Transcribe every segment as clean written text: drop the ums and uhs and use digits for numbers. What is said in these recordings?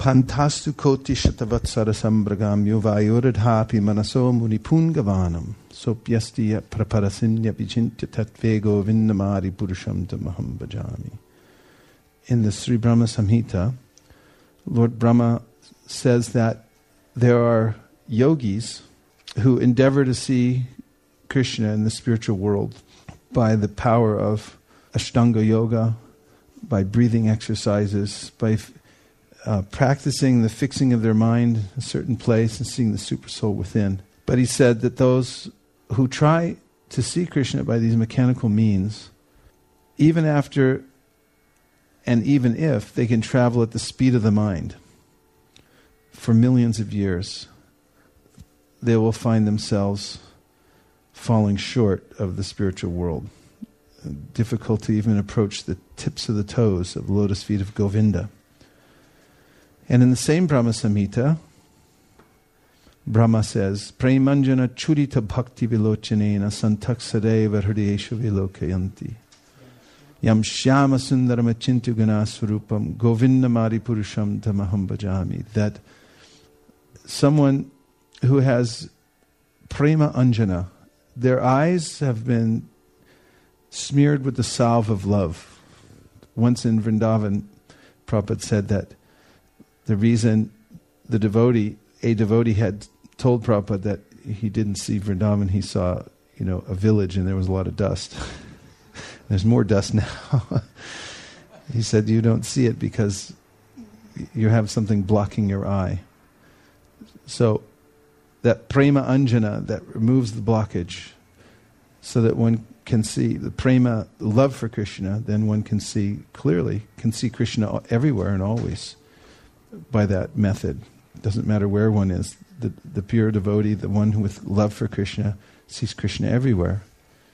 Pantastu koti shatavatsara sambragam yuvayuradhapi manaso munipungavanam sopyasti praparasinya vichintya tatvego vinnamari purusham tamaham bhajami. In the Sri Brahma Samhita, Lord Brahma says that there are yogis who endeavor to see Krishna in the spiritual world by the power of Ashtanga Yoga, by breathing exercises, by practicing the fixing of their mind in a certain place and seeing the supersoul within. But he said that those who try to see Krishna by these mechanical means, even after and even if they can travel at the speed of the mind for millions of years, they will find themselves falling short of the spiritual world. Difficult to even approach the tips of the toes of the lotus feet of Govinda. And in the same Brahma Samhita, Brahma says, Premanjana churita bhakti vilochanena santak sadeva hridayeshu vilokayanti. Yam shyama sundaram achintu guna swarupam govindamari purusham tamaham bhajami. That someone who has prema anjana, their eyes have been smeared with the salve of love. Once in Vrindavan, Prabhupada said that the reason a devotee had told Prabhupada that he didn't see Vrindavan, he saw, a village and there was a lot of dust. There's more dust now. He said, you don't see it because you have something blocking your eye. So that prema anjana, that removes the blockage, so that one can see the prema, love for Krishna, then one can see clearly, can see Krishna everywhere and always by that method. Doesn't matter where one is. The pure devotee, the one with love for Krishna, sees Krishna everywhere.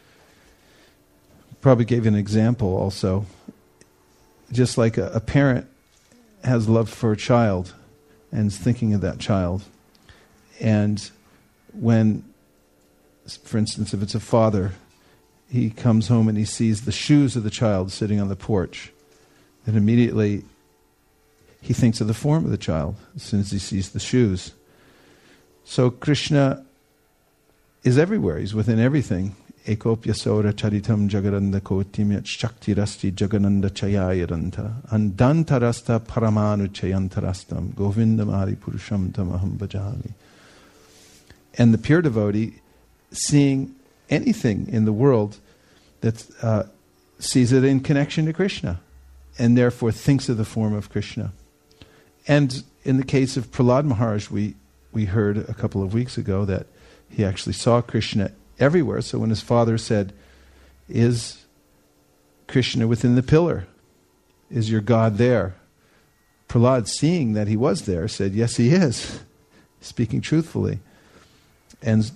Probably gave an example also. Just like a parent has love for a child and is thinking of that child. And when, for instance, if it's a father, he comes home and he sees the shoes of the child sitting on the porch, then immediately he thinks of the form of the child as soon as he sees the shoes. So Krishna is everywhere. He's within everything. Ekopya sora charitam jagaranda kotimyat shaktirasti jagananda chayayaranta andantarasta paramanu chayantarastam govindamari purusham tamaham bhajami. And the pure devotee, seeing anything in the world, that sees it in connection to Krishna, and therefore thinks of the form of Krishna. And in the case of Prahlad Maharaj, we heard a couple of weeks ago that he actually saw Krishna everywhere. So when his father said, is Krishna within the pillar? Is your God there? Prahlad, seeing that he was there, said, yes, he is, speaking truthfully. And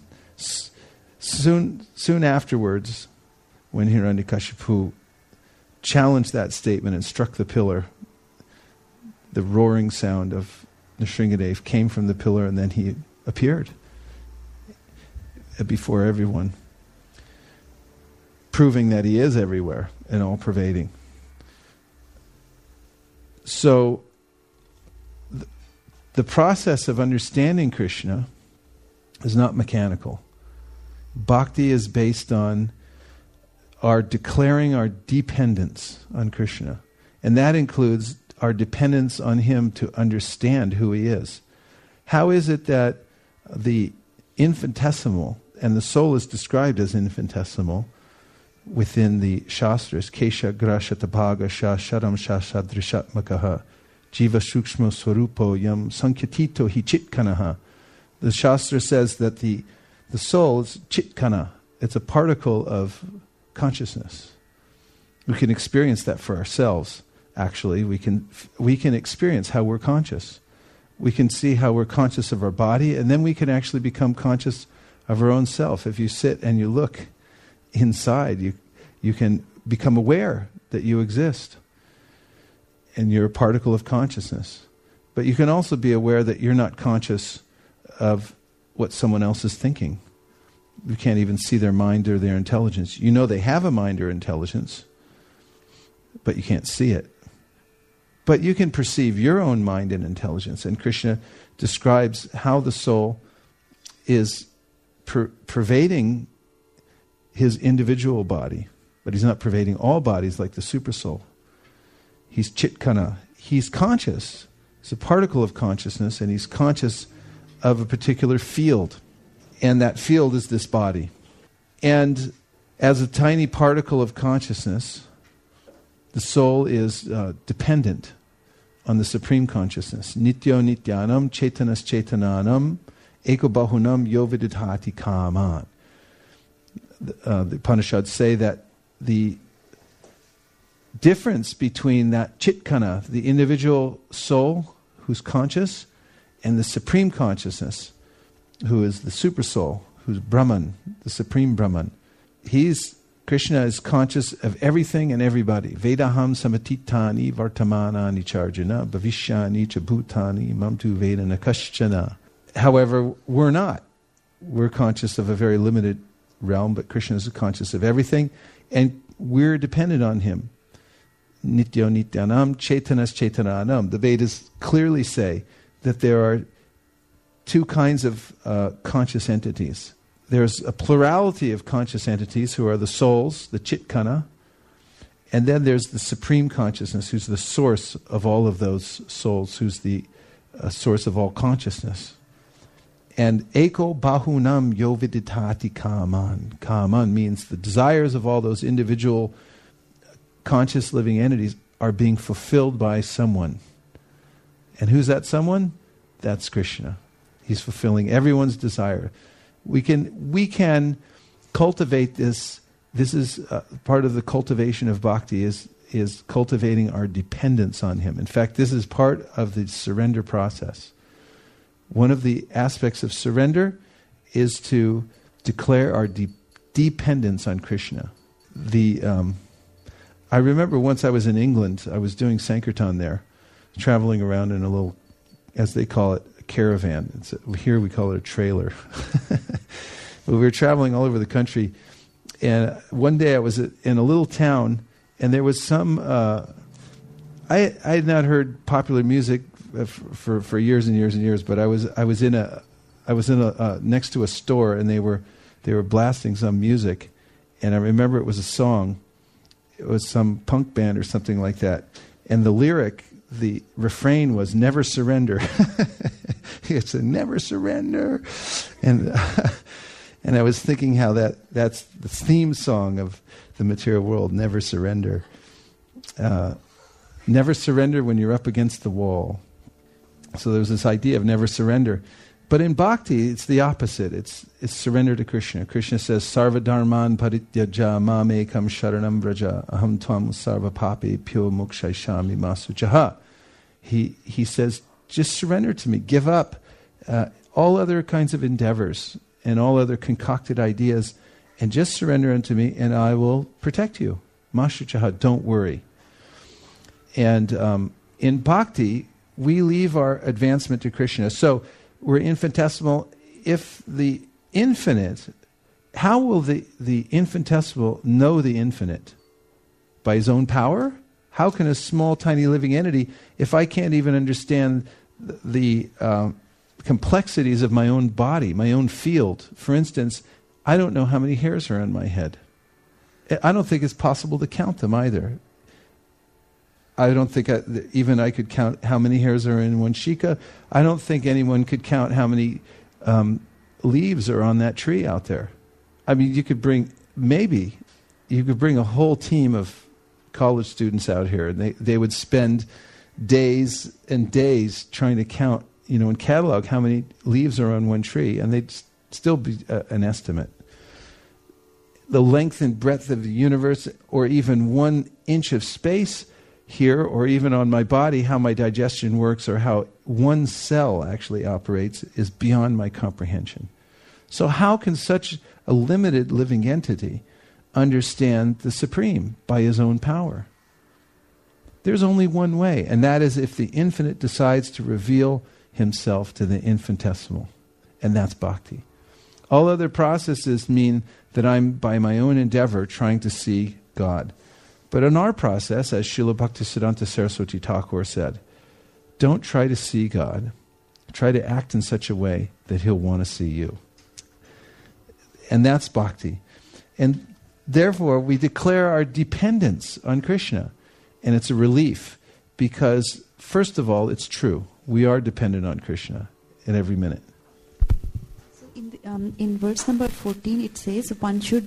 soon afterwards, when Hiranyakashipu challenged that statement and struck the pillar, the roaring sound of Nrsingadev came from the pillar, and then he appeared before everyone, proving that he is everywhere and all-pervading. So the process of understanding Krishna is not mechanical. Bhakti is based on our declaring our dependence on Krishna. And that includes our dependence on Him to understand who He is. How is it that the infinitesimal, and the soul is described as infinitesimal within the Shastras, Kesha Grashatabhaga Sha Sharam Shashadrishatmakaha Jiva Shukshma Swarupo Yam Sankyatito Hi Chitkanaha. The Shastra says that the soul is chitkana. It's a particle of consciousness. We can experience that for ourselves, actually. We can experience how we're conscious. We can see how we're conscious of our body, and then we can actually become conscious of our own self. If you sit and you look inside, you can become aware that you exist. And you're a particle of consciousness. But you can also be aware that you're not conscious of what someone else is thinking. You can't even see their mind or their intelligence. You know they have a mind or intelligence, but you can't see it. But you can perceive your own mind and intelligence. And Krishna describes how the soul is pervading his individual body. But he's not pervading all bodies like the supersoul. He's chitkana. He's conscious. He's a particle of consciousness, and he's conscious of a particular field. And that field is this body. And as a tiny particle of consciousness, the soul is dependent on the supreme consciousness. Nityo nityanam chetanas chetananam eko bahunam yovididhati kaman. The Upanishads say that the difference between that chitkana, the individual soul who's conscious, and the supreme consciousness, who is the supersoul, who's Brahman, the supreme Brahman. Krishna is conscious of everything and everybody. Vedaham samatitani vartamanani charjana bhavishyani cha bhutani mamtu vedana kaschana. However, we're not. We're conscious of a very limited realm, but Krishna is conscious of everything, and we're dependent on him. Nityo nityanam chetanas chetananam. The Vedas clearly say that there are two kinds of conscious entities. There's a plurality of conscious entities who are the souls, the chitkana, and then there's the supreme consciousness who's the source of all of those souls, who's the source of all consciousness. And eko bahunam yoviditati kaman. Kaman means the desires of all those individual conscious living entities are being fulfilled by someone. And who's that someone? That's Krishna. He's fulfilling everyone's desire. We can cultivate this. This is part of the cultivation of bhakti, is cultivating our dependence on him. In fact, this is part of the surrender process. One of the aspects of surrender is to declare our dependence on Krishna. I remember once I was in England, I was doing Sankirtan there, traveling around in a little, as they call it, a caravan. Here we call it a trailer. But we were traveling all over the country, and one day I was in a little town, and there was some, I had not heard popular music for years and years and years, but I was in a next to a store, and they were blasting some music, and I remember it was a song. It was some punk band or something like that, and the refrain was "Never surrender." It said "Never surrender," and I was thinking how that's the theme song of the material world. Never surrender. Never surrender when you're up against the wall. So there's this idea of never surrender. But in bhakti, it's the opposite. It's surrender to Krishna. Krishna says, "Sarva dharman parityaja mamekam sharanam vraja aham tvam sarva papi pyo mukshayshami masuchaha." He says, just surrender to me. Give up all other kinds of endeavors and all other concocted ideas, and just surrender unto me, and I will protect you. Masuchaha, don't worry. And in bhakti, we leave our advancement to Krishna. So we're infinitesimal. If the infinite, how will the infinitesimal know the infinite? By his own power? How can a small, tiny living entity, if I can't even understand the complexities of my own body, my own field? For instance, I don't know how many hairs are on my head. I don't think it's possible to count them either. I don't think even I could count how many hairs are in one shika. I don't think anyone could count how many leaves are on that tree out there. I mean, you could bring a whole team of college students out here, and they would spend days and days trying to count, and catalog how many leaves are on one tree, and they'd still be an estimate. The length and breadth of the universe, or even 1 inch of space here, or even on my body, how my digestion works, or how one cell actually operates, is beyond my comprehension. So how can such a limited living entity understand the Supreme by his own power? There's only one way, and that is if the infinite decides to reveal himself to the infinitesimal, and that's bhakti. All other processes mean that I'm, by my own endeavor, trying to see God. But in our process, as Srila Bhaktisiddhanta Saraswati Thakur said, don't try to see God. Try to act in such a way that He'll want to see you. And that's bhakti. And therefore, we declare our dependence on Krishna. And it's a relief because, first of all, it's true. We are dependent on Krishna at every minute. So in verse number 14, it says, one should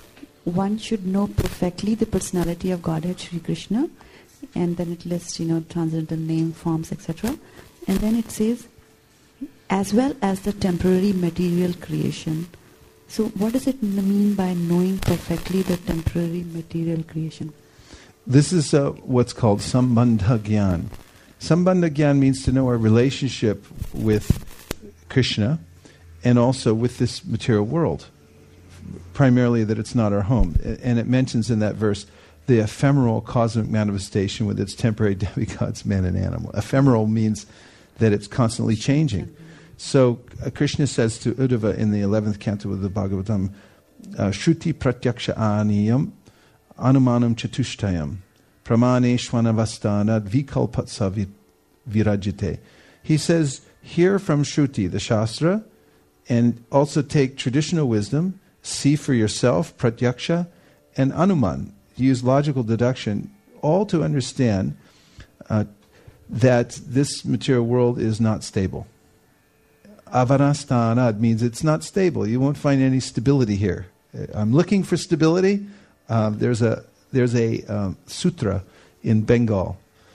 know perfectly the personality of Godhead Shri Krishna. And then it lists, transcendental name, forms, etc. And then it says, as well as the temporary material creation. So what does it mean by knowing perfectly the temporary material creation? This is what's called Sambandha Gyan. Sambandha Gyan means to know our relationship with Krishna and also with this material world. Primarily that it's not our home. And it mentions in that verse the ephemeral cosmic manifestation with its temporary demigods, man and animal. Ephemeral means that it's constantly changing. So Krishna says to Uddhava in the 11th canto of the Bhagavatam, Shruti pratyaksha aniyam anumanam chatushtayam pramaneshvanavastana vikalpatsa virajite. He says, hear from Shruti, the Shastra, and also take traditional wisdom, see for yourself, pratyaksha, and anuman. Use logical deduction, all to understand that this material world is not stable. Avarasthanad means it's not stable. You won't find any stability here. I'm looking for stability. There's a sutra in Bengal,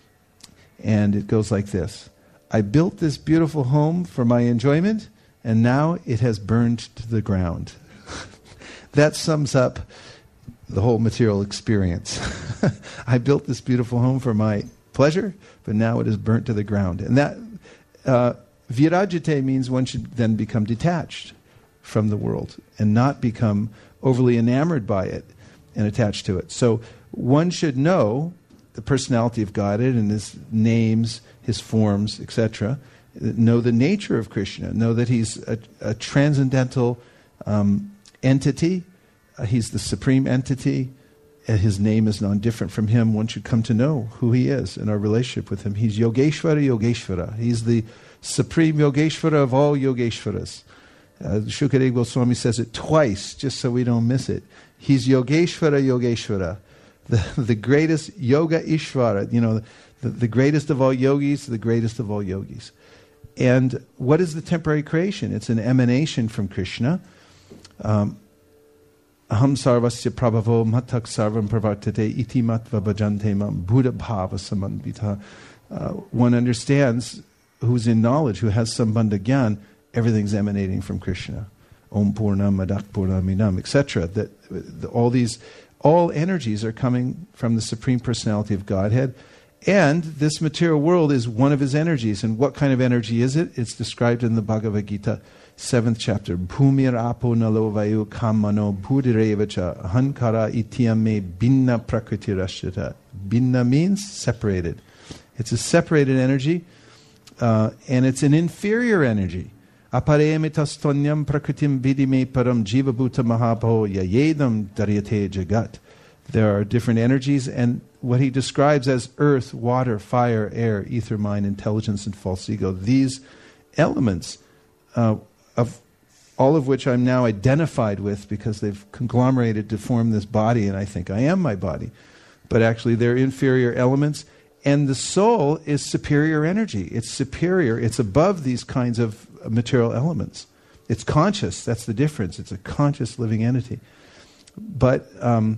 and it goes like this. I built this beautiful home for my enjoyment, and now it has burned to the ground. That sums up the whole material experience. I built this beautiful home for my pleasure, but now it is burnt to the ground. And that virajite means one should then become detached from the world and not become overly enamored by it and attached to it. So one should know the personality of Godhead and His names, His forms, etc. Know the nature of Krishna. Know that He's a transcendental entity. He's the supreme entity. His name is non-different from Him. One should come to know who He is and our relationship with Him. He's Yogeshvara Yogeshvara. He's the supreme Yogeshvara of all Yogeshvaras. Shukadeva Goswami says it twice, just so we don't miss it. He's Yogeshvara Yogeshvara, the greatest Yoga Ishvara, the greatest of all yogis, the greatest of all yogis. And what is the temporary creation? It's an emanation from Krishna. Aham sarvasya prabhavo matak sarvam pravartate iti matva bhajante mam buddha bhava samandvita. One understands, who's in knowledge, who has sambandha gyan, everything's emanating from Krishna. Om purnam madak purnam minam, etc. That all energies are coming from the Supreme Personality of Godhead. And this material world is one of His energies. And what kind of energy is it? It's described in the Bhagavad Gita, 7th chapter. Bhumir apo nalo vayu kamano bhudirevacha ahankara ityame binna prakriti rashyata. Binna means separated. It's a separated energy, and it's an inferior energy. Aparemitastonyam prakritim vidime param jivabhuta mahapo yayedam daryate jagat. There are different energies, and what he describes as earth, water, fire, air, ether, mind, intelligence, and false ego, these elements, of all of which I'm now identified with because they've conglomerated to form this body, and I think I am my body. But actually they're inferior elements, and the soul is superior energy. It's superior. It's above these kinds of material elements. It's conscious. That's the difference. It's a conscious living entity. But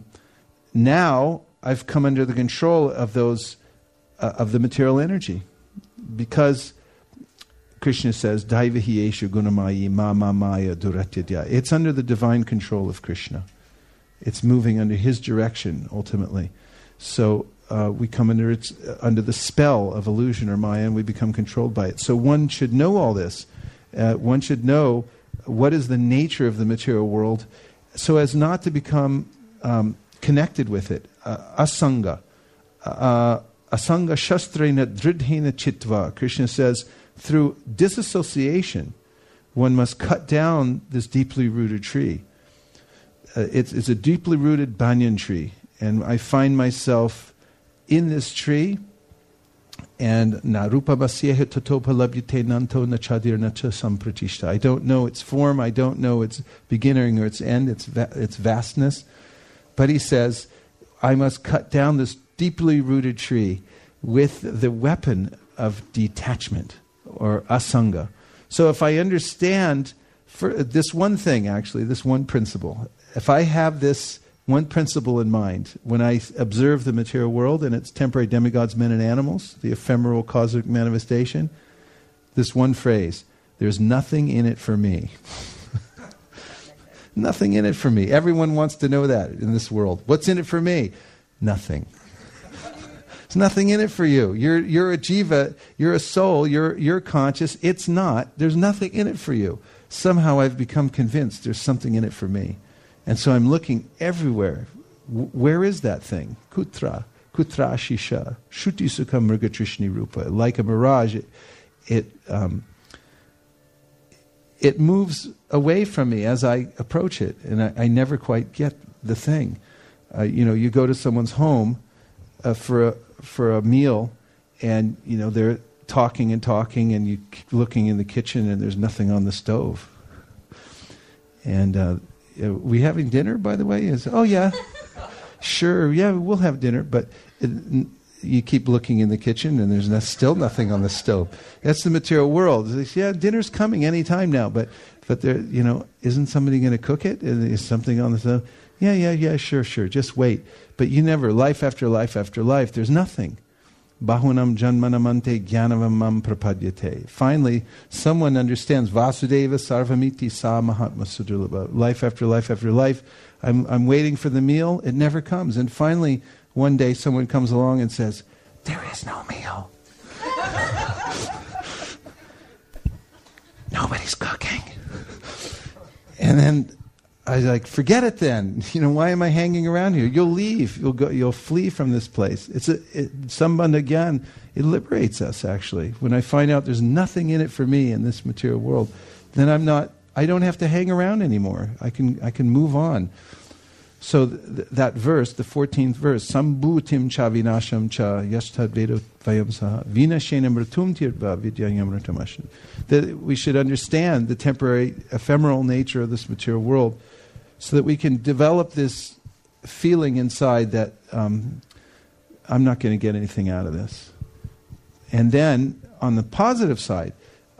now I've come under the control of those, of the material energy, because Krishna says, Daivahi eshu gunamayi ma maya duratyadya. It's under the divine control of Krishna. It's moving under His direction, ultimately. So we come under the spell of illusion or Maya, and we become controlled by it. So one should know all this. One should know what is the nature of the material world, so as not to become connected with it. Asanga. Asanga shastrena dridhena chitva. Krishna says, through disassociation, one must cut down this deeply rooted tree. It's a deeply rooted banyan tree. And I find myself in this tree, and na rupa basyeha tatopa labhyate nanto nachadir nacha sampratishta. I don't know its form, I don't know its beginning or its end, its vastness. But he says, I must cut down this deeply rooted tree with the weapon of detachment, or asanga. So if I understand for this one thing, actually, this one principle, if I have this one principle in mind, when I observe the material world and its temporary demigods, men and animals, the ephemeral cosmic manifestation, this one phrase, there's nothing in it for me. Nothing in it for me. Everyone wants to know that in this world. What's in it for me? Nothing. There's nothing in it for you. You're a jiva, you're a soul, you're conscious. It's not. There's nothing in it for you. Somehow I've become convinced there's something in it for me. And so I'm looking everywhere. Where is that thing? Kutra shisha, shuti sukha mrigatrishni rupa. Like a mirage, it moves away from me as I approach it, and I never quite get the thing. You go to someone's home for a meal, and they're talking, and you keep looking in the kitchen, and there's nothing on the stove. And we having dinner, by the way? Oh yeah, sure, yeah, we'll have dinner, but you keep looking in the kitchen, and there's still nothing on the stove. That's the material world. They say, yeah, dinner's coming any time now, but there, isn't somebody going to cook it? Is something on the stove? Yeah, sure, just wait. But you never, life after life after life, there's nothing. Bahunam janmanamante jnanavam prapadyate. Finally, someone understands Vasudeva sarvamiti sa mahatma sudurlabha. Life after life after life, I'm waiting for the meal, it never comes. And finally, one day someone comes along and says, there is no meal. Nobody's cooking. And then I was like, forget it then. Why am I hanging around here? You'll leave. You'll flee from this place. Sambandha Gyan, it liberates us, actually. When I find out there's nothing in it for me in this material world, then I don't have to hang around anymore. I can move on. So that verse, the 14th verse, Sambhutim cha vinasham cha yashtad vedo vayam saha vinashenam ratum tirva vidyayam ratamashan. That we should understand the temporary, ephemeral nature of this material world, so that we can develop this feeling inside that I'm not going to get anything out of this. And then, on the positive side,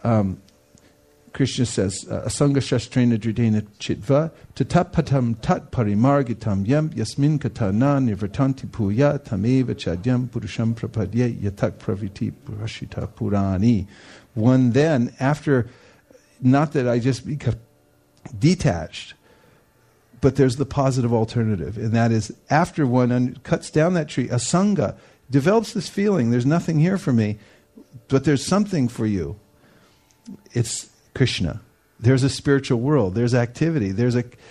Krishna says, Asanga shastrena dridena chitva tatapatam tat parimargitam yam yasmin katana nivartanti puya tameva chadyam purusham prapadye yatak praviti purashita purani. One then, after, not that I just become detached, but there's the positive alternative, and that is after one cuts down that tree, asanga develops this feeling, there's nothing here for me, but there's something for you. It's Krishna. There's a spiritual world. There's activity. There's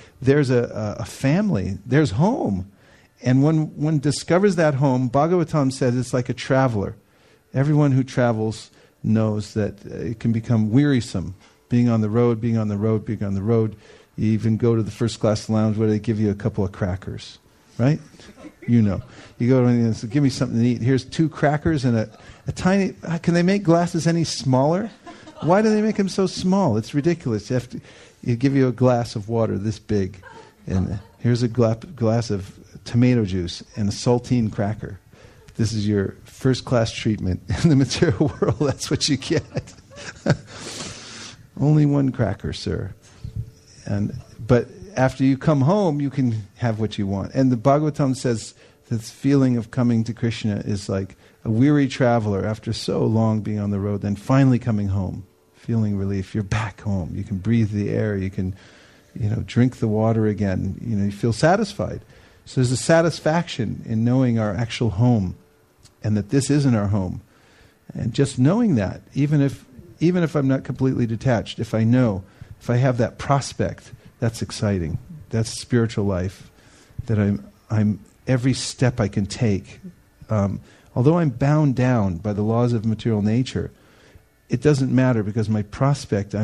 a family. There's home. And when one discovers that home, Bhagavatam says it's like a traveler. Everyone who travels knows that it can become wearisome, being on the road. You even go to the first class lounge where they give you a couple of crackers, right? You go to and say, give me something to eat. Here's 2 crackers and a tiny. Can they make glasses any smaller? Why do they make them so small? It's ridiculous. You give you a glass of water this big, and here's a glass of tomato juice and a saltine cracker. This is your first class treatment in the material world. That's what you get. Only 1 cracker, sir. But after you come home, you can have what you want. And the Bhagavatam says this feeling of coming to Krishna is like a weary traveler after so long being on the road, then finally coming home, feeling relief. You're back home. You can breathe the air. You can, drink the water again. You feel satisfied. So there's a satisfaction in knowing our actual home, and that this isn't our home. And just knowing that, even if I'm not completely detached, if I have that prospect, that's exciting. That's spiritual life. That I'm every step I can take. Although I'm bound down by the laws of material nature, it doesn't matter, because my prospect, I'm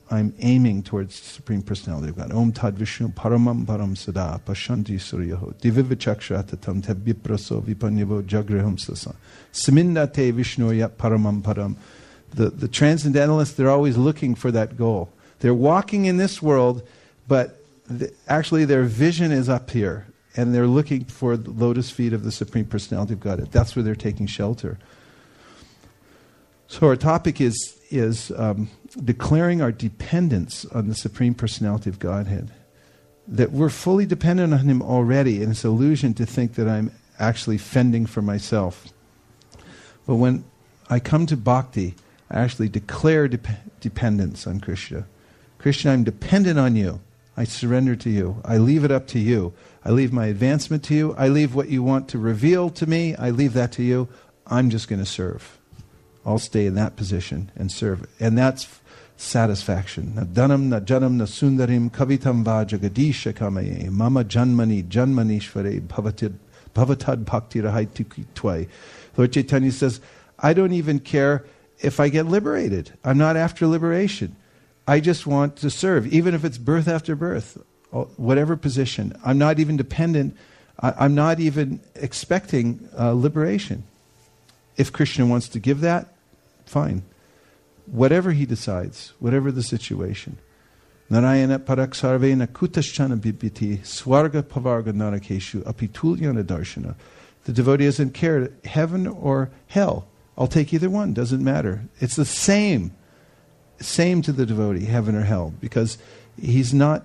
I'm aiming towards the Supreme Personality of God. Om Tad Vishnu Paramam Param Sada Pashanti Suryaho Divivichakshratatam Tebbipraso Vipanyavo Jagriham Sasa Samindate Vishnu Yat Paramam Param. The transcendentalists, they're always looking for that goal. They're walking in this world, but actually their vision is up here. And they're looking for the lotus feet of the Supreme Personality of God. That's where they're taking shelter. So our topic is declaring our dependence on the Supreme Personality of Godhead. That we're fully dependent on Him already, and it's an illusion to think that I'm actually fending for myself. But when I come to bhakti, I actually declare dependence on Krishna. Krishna, I'm dependent on you. I surrender to you. I leave it up to you. I leave my advancement to you. I leave what you want to reveal to me. I leave that to you. I'm just going to serve. I'll stay in that position and serve. And that's satisfaction. Na dhanam, na janam, na sundarim, kavitam va jagadisha kamaye, mama janmani, janmanishvare, bhavatad bhakti rahaiti tvai. Lord Chaitanya says, I don't even care if I get liberated. I'm not after liberation. I just want to serve, even if it's birth after birth, whatever position. I'm not even dependent. I'm not even expecting liberation. If Krishna wants to give that, fine. Whatever he decides, whatever the situation. Narayana parak sarvena kutaschana bibhiti swarga pavarga narakeshu apitulyana darshana. The devotee doesn't care, heaven or hell. I'll take either one, doesn't matter. It's the same to the devotee, heaven or hell, because he's not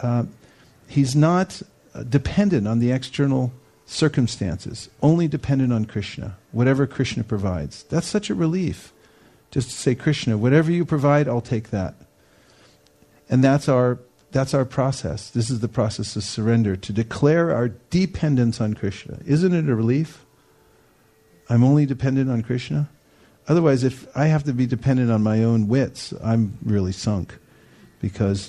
dependent on the external circumstances, only dependent on Krishna, whatever Krishna provides. That's such a relief. Just to say, Krishna, whatever you provide, I'll take that. And that's our process. This is the process of surrender, to declare our dependence on Krishna. Isn't it a relief? I'm only dependent on Krishna. Otherwise, if I have to be dependent on my own wits, I'm really sunk. Because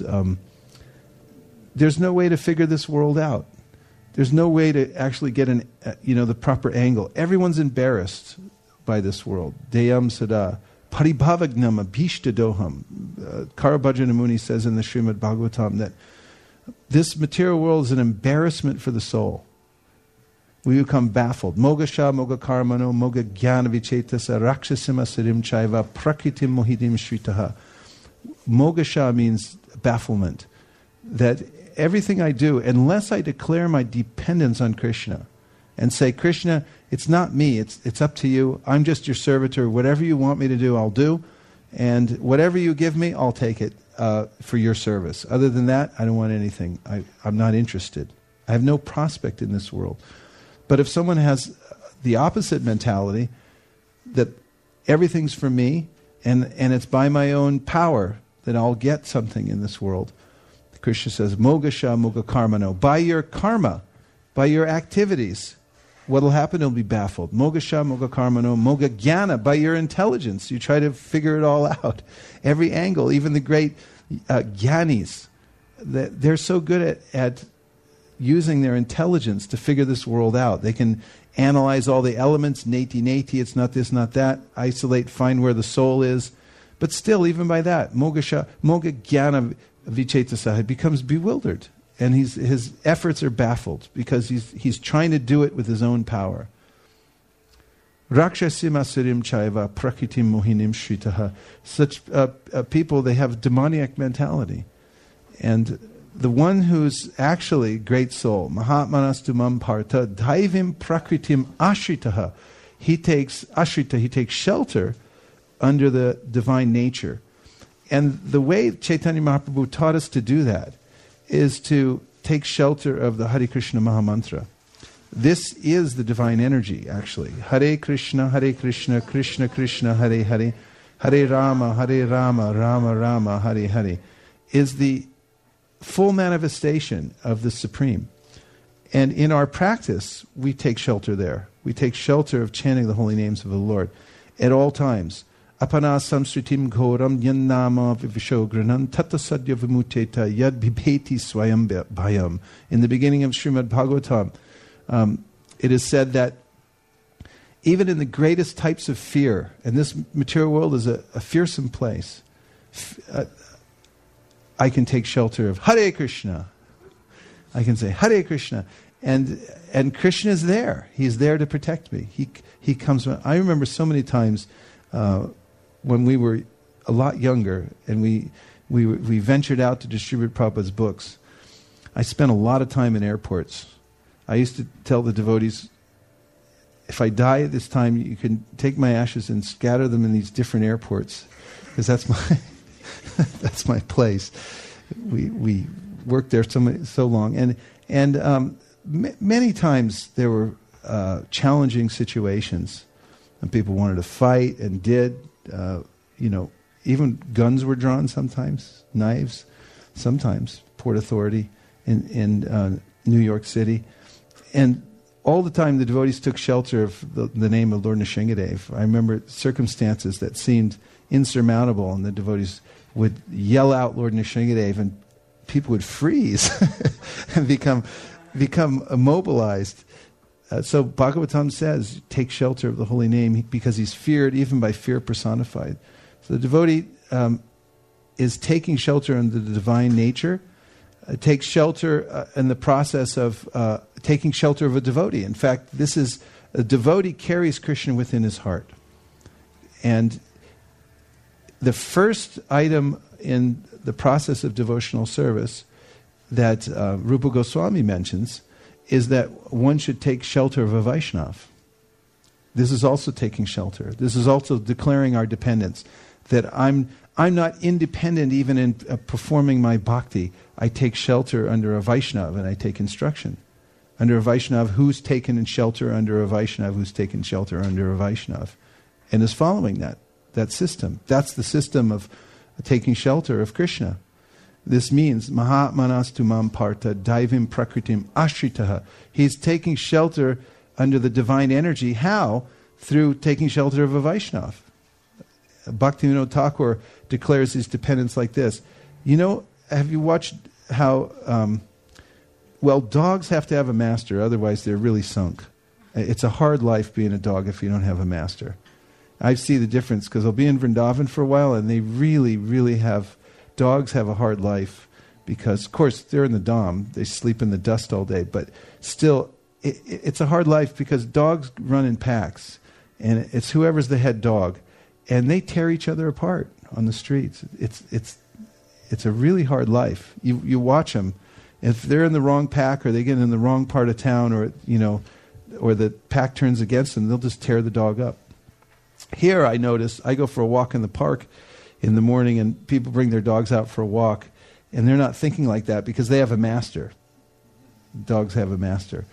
there's no way to figure this world out. There's no way to actually get the proper angle. Everyone's embarrassed by this world. Deyam sada. Paribhavagnam abhishta doham. Karabhajana Muni says in the Srimad Bhagavatam that this material world is an embarrassment for the soul. We become baffled. Mogasha, moga karmano, moga jnana vichetasa, rakshasima sirim chaiva, prakritim mohidim shritaha. Mogasha means bafflement. That everything I do, unless I declare my dependence on Krishna and say, Krishna, it's not me, it's up to you. I'm just your servitor. Whatever you want me to do, I'll do. And whatever you give me, I'll take it for your service. Other than that, I don't want anything. I'm not interested. I have no prospect in this world. But if someone has the opposite mentality, that everything's for me, and it's by my own power that I'll get something in this world, Krishna says, Mogasha moga karmano. By your karma, by your activities, what will happen? It'll be baffled. Mogasha moga karmano, moga jnana. By your intelligence, you try to figure it all out. Every angle, even the great jnanis, they're so good at using their intelligence to figure this world out. They can analyze all the elements, neti, it's not this, not that, isolate, find where the soul is. But still, even by that, moga jnana vichetasa, he becomes bewildered. And his efforts are baffled because he's trying to do it with his own power. Rakshasima sirim chaiva prakritim mohinim shritaha. Such people, they have demoniac mentality. And the one who's actually great soul, Mahatmanastu mamparta, daivim prakritim ashritaha. He takes shelter under the divine nature. And the way Chaitanya Mahaprabhu taught us to do that is to take shelter of the Hare Krishna Mahamantra. This is the divine energy, actually. Hare Krishna, Krishna Krishna, Hare Hare, Hare Rama, Rama Rama, Hare Hare, is the full manifestation of the Supreme. And in our practice, we take shelter there. We take shelter of chanting the holy names of the Lord at all times. Apana samsritim ghoram yannama vivishogranam tata sadya vimuteta yad bibheti swayam bhayam. In the beginning of Srimad Bhagavatam, it is said that even in the greatest types of fear, and this material world is a fearsome place, I can take shelter of Hare Krishna. I can say Hare Krishna. And Krishna is there. He's there to protect me. He comes. I remember so many times when we were a lot younger and we ventured out to distribute Prabhupada's books. I spent a lot of time in airports. I used to tell the devotees, if I die at this time, you can take my ashes and scatter them in these different airports, because that's my that's my place. We worked there so long, and many times there were challenging situations, and people wanted to fight and did. Even guns were drawn sometimes, knives, sometimes Port Authority in New York City, and all the time the devotees took shelter of the name of Lord Nrsingadev. I remember circumstances that seemed insurmountable, and the devotees would yell out Lord Nrsingadev, and people would freeze and become immobilized. So Bhagavatam says, take shelter of the holy name, because he's feared even by fear personified. So the devotee is taking shelter under the divine nature, takes shelter in the process of taking shelter of a devotee. In fact, a devotee carries Krishna within his heart. And the first item in the process of devotional service that Rupa Goswami mentions is that one should take shelter of a Vaishnava. This is also taking shelter. This is also declaring our dependence. That I'm not independent even in performing my bhakti. I take shelter under a Vaishnava, and I take instruction. Under a Vaishnava who's taken in shelter under a Vaishnava who's taken shelter under a Vaishnava, and is following that system. That's the system of taking shelter of Krishna. This means Mahatmanas tumam parta daivim prakritim ashritaha. He's taking shelter under the divine energy. How? Through taking shelter of a Vaishnava. Bhaktivinoda Thakur declares his dependence like this. Have you watched how, dogs have to have a master, otherwise they're really sunk. It's a hard life being a dog if you don't have a master. I see the difference, because I'll be in Vrindavan for a while, and they really, really dogs have a hard life, because, of course, they're in the dham. They sleep in the dust all day, but still, it's a hard life, because dogs run in packs, and it's whoever's the head dog. And they tear each other apart on the streets. It's a really hard life. You watch them. If they're in the wrong pack, or they get in the wrong part of town, or the pack turns against them, they'll just tear the dog up. Here I notice, I go for a walk in the park in the morning, and people bring their dogs out for a walk, and they're not thinking like that because they have a master. Dogs have a master.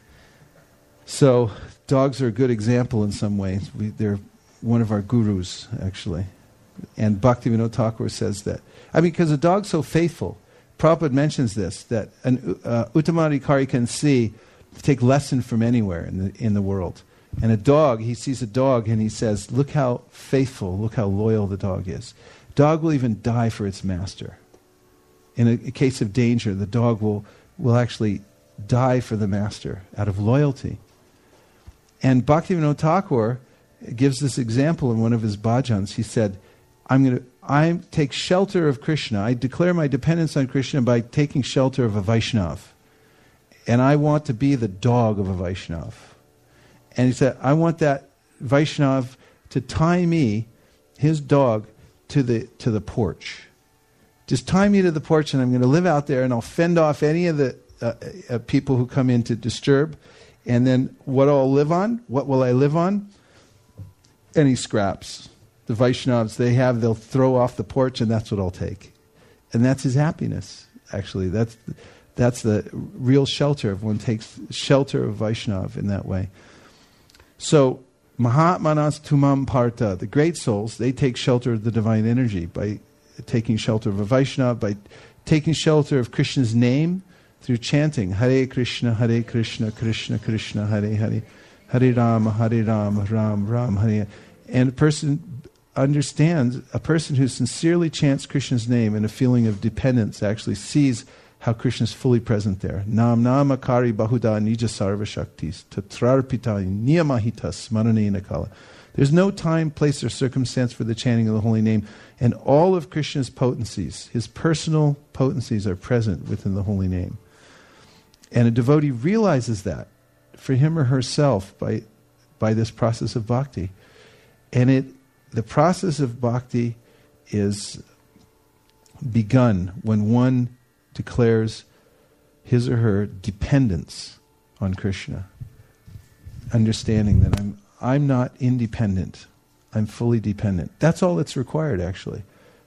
So dogs are a good example in some ways. They're one of our gurus, actually. And Bhaktivinoda Thakur says that. Because a dog's so faithful. Prabhupada mentions this, that an Uttamadhikari can take lesson from anywhere in the world. And a dog, he sees a dog and he says, look how faithful, look how loyal the dog is. Dog will even die for its master. In a case of danger, the dog will actually die for the master out of loyalty. And Bhaktivinoda Thakur gives this example in one of his bhajans. He said, I take shelter of Krishna. I declare my dependence on Krishna by taking shelter of a Vaishnava. And I want to be the dog of a Vaishnava. And he said, I want that Vaishnava to tie me, his dog, to the porch. Just tie me to the porch, and I'm going to live out there, and I'll fend off any of the people who come in to disturb. And then what will I live on? Any scraps. The Vaishnavas, they'll throw off the porch, and that's what I'll take. And that's his happiness, actually. That's the real shelter, if one takes shelter of Vaishnava in that way. So, Mahatmanas tumam parta, the great souls, they take shelter of the divine energy by taking shelter of a Vaishnava, by taking shelter of Krishna's name through chanting Hare Krishna, Krishna Krishna, Hare Hare, Hare Rama, Ram Ram, Hare. And a person who sincerely chants Krishna's name in a feeling of dependence actually sees how Krishna is fully present there. Nam namakari bahuda nija sarva shaktis tatrarpita niyamahitas smaranena kala. There's no time, place, or circumstance for the chanting of the holy name. And all of Krishna's potencies, his personal potencies, are present within the holy name. And a devotee realizes that for him or herself by this process of bhakti. And the process of bhakti is begun when one declares his or her dependence on Krishna. Understanding that I'm not independent. I'm fully dependent. That's all that's required, actually.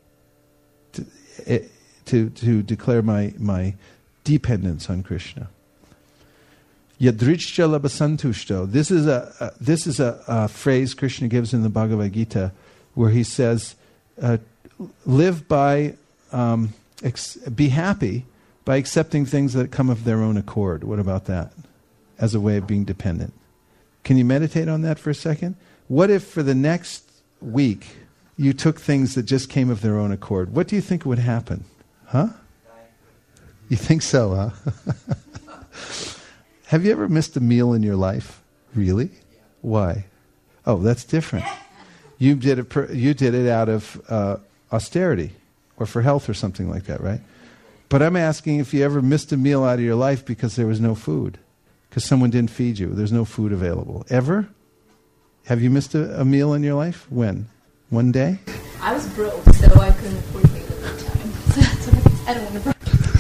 To declare my dependence on Krishna. Yadrichcha labasantushto. This is a phrase Krishna gives in the Bhagavad Gita, where he says, live by, be happy by accepting things that come of their own accord. What about that? As a way of being dependent. Can you meditate on that for a second? What if for the next week you took things that just came of their own accord? What do you think would happen? Huh? You think so, huh? Have you ever missed a meal in your life? Really? Why? Oh, that's different. You did it out of austerity or for health or something like that, right? But I'm asking if you ever missed a meal out of your life because there was no food, because someone didn't feed you. There's no food available. Ever? Have you missed a meal in your life? When? One day? I was broke, so I couldn't afford to meal at the time. So I don't want to broke.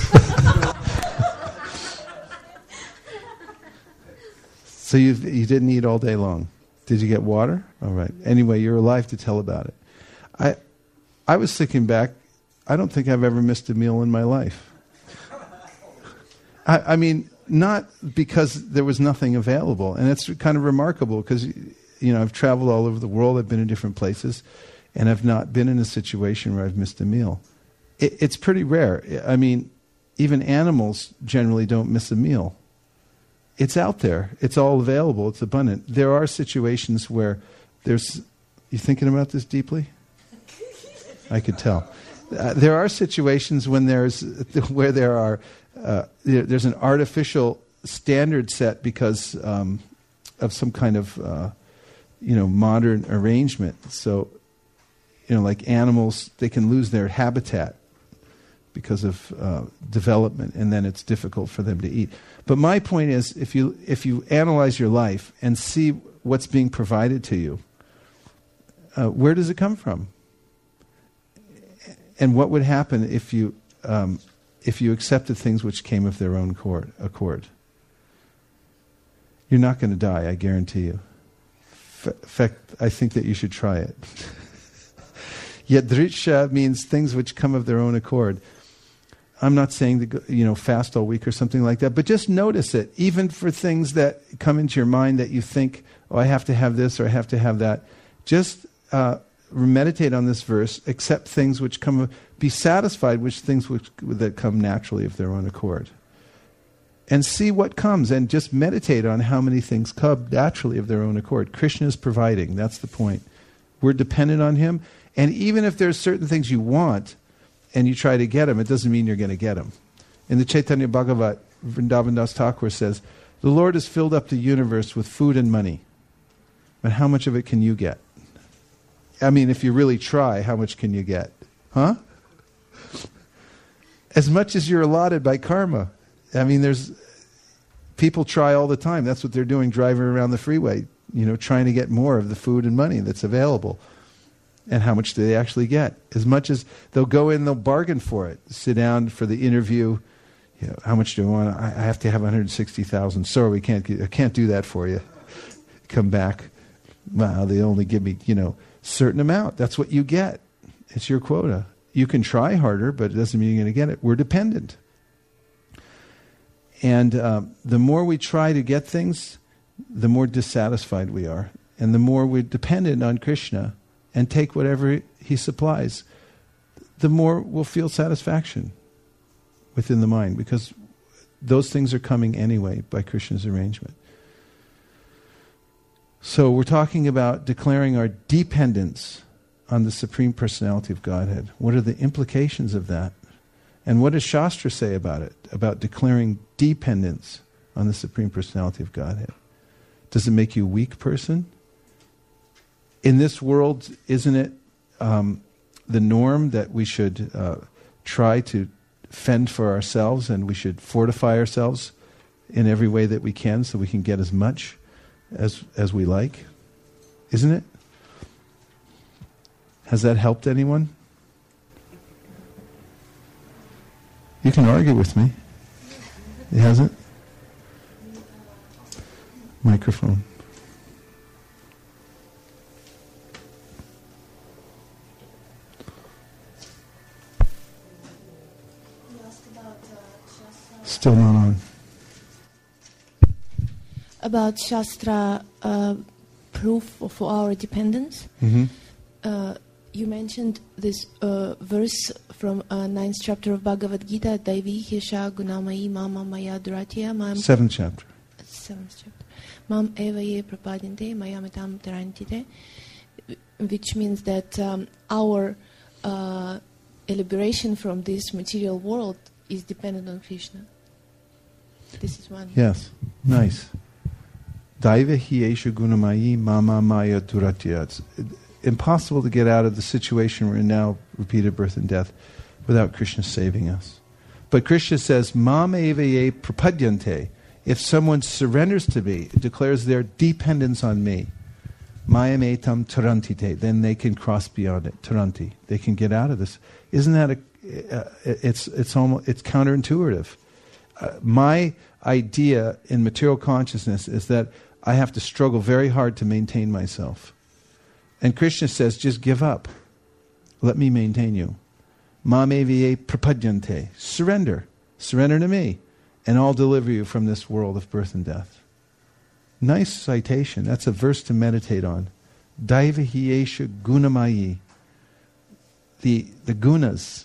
So you didn't eat all day long. Did you get water? All right. Anyway, you're alive to tell about it. I was thinking back, I don't think I've ever missed a meal in my life. I mean, not because there was nothing available. And it's kind of remarkable because, I've traveled all over the world. I've been in different places. And I've not been in a situation where I've missed a meal. It's pretty rare. I mean, even animals generally don't miss a meal. It's out there. It's all available. It's abundant. There are situations where there's... You thinking about this deeply? I could tell. There are situations when there's an artificial standard set because of some kind of modern arrangement. So, like animals, they can lose their habitat because of development, and then it's difficult for them to eat. But my point is, if you analyze your life and see what's being provided to you, where does it come from? And what would happen if you accepted things which came of their own accord? You're not going to die, I guarantee you. In fact, I think that you should try it. Yadrichcha means things which come of their own accord. I'm not saying to fast all week or something like that, but just notice it. Even for things that come into your mind that you think, oh, I have to have this or I have to have that. Just meditate on this verse. Accept things which come. Be satisfied with things that come naturally of their own accord. And see what comes. And just meditate on how many things come naturally of their own accord. Krishna is providing. That's the point. We're dependent on him. And even if there's certain things you want, and you try to get them, it doesn't mean you're going to get them. In the Chaitanya Bhagavat, Vrindavan Das Thakur says, the Lord has filled up the universe with food and money. But how much of it can you get? I mean, if you really try, how much can you get? Huh? As much as you're allotted by karma. I mean, people try all the time. That's what they're doing, driving around the freeway, trying to get more of the food and money that's available. And how much do they actually get? As much as they'll go in, they'll bargain for it. Sit down for the interview. How much do I want? I have to have 160,000. Sorry, I can't do that for you. Come back. Wow, they only give me, certain amount. That's what you get. It's your quota. You can try harder, but it doesn't mean you're going to get it. We're dependent. And the more we try to get things, the more dissatisfied we are. And the more we're dependent on Krishna and take whatever he supplies, the more we'll feel satisfaction within the mind, because those things are coming anyway by Krishna's arrangement. So we're talking about declaring our dependence on the Supreme Personality of Godhead. What are the implications of that? And what does Shastra say about it, about declaring dependence on the Supreme Personality of Godhead? Does it make you a weak person? in this world, isn't it the norm that we should try to fend for ourselves, and we should fortify ourselves in every way that we can so we can get as much as we like? Isn't it? Has that helped anyone? You can argue with me. It hasn't? Microphone. Still not on. About Shastra proof for our dependence. Mm-hmm. You mentioned this verse from 9th chapter of Bhagavad Gita, Daivi Hisha Gunamayi Mama Maya Duratya Mam. 7th chapter. 7th chapter. Mam Eva Ye Prapadinte Mayamitam Tarantite, which means that our liberation from this material world is dependent on Krishna. This is one. Yes, nice. Daiva Hiesha Gunamayi Mama Maya Duratya. It's impossible to get out of the situation we're in now, repeated birth and death, without Krishna saving us. But Krishna says, Mam eva ye prapadyante. If someone surrenders to me, declares their dependence on me, mayam etam tarantite, then they can cross beyond it. Taranti. They can get out of this. Isn't that it's counterintuitive. My idea in material consciousness is that I have to struggle very hard to maintain myself. And Krishna says, just give up. Let me maintain you. Mameviye prapadyante. Surrender. Surrender to me. And I'll deliver you from this world of birth and death. Nice citation. That's a verse to meditate on. Daiva hiyesha gunamayi. The gunas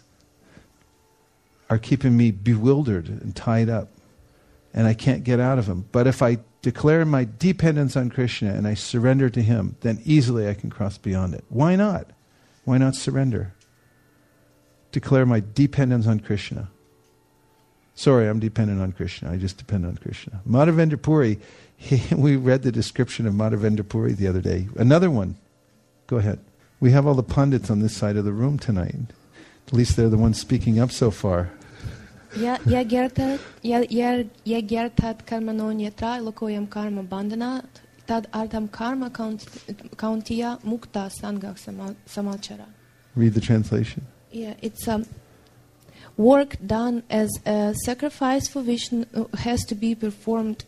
are keeping me bewildered and tied up. And I can't get out of them. But if I declare my dependence on Krishna and I surrender to Him, then easily I can cross beyond it. Why not? Why not surrender? Declare my dependence on Krishna. Sorry, I'm dependent on Krishna. I just depend on Krishna. Madhavendra Puri, we read the description of Madhavendra Puri the other day. Another one. Go ahead. We have all the pundits on this side of the room tonight. At least they're the ones speaking up so far. Ya gertat karmano nyatra lokoyam karma bandhana tad artam karma kauntiya mukta sangha samachara. Read the translation. Yeah, it's work done as a sacrifice for Vishnu has to be performed.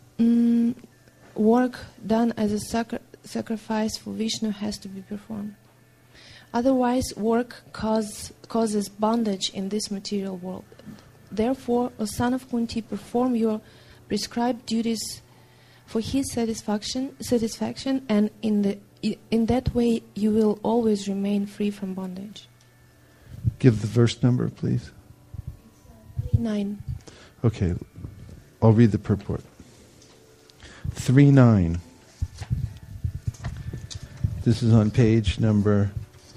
Work done as a sacrifice for Vishnu has to be performed. Otherwise, work causes bondage in this material world. Therefore, O son of Kunti, perform your prescribed duties for his satisfaction, and in that way you will always remain free from bondage. Give the verse number, please. 9. Okay, I'll read the purport. 3.9. This is on page number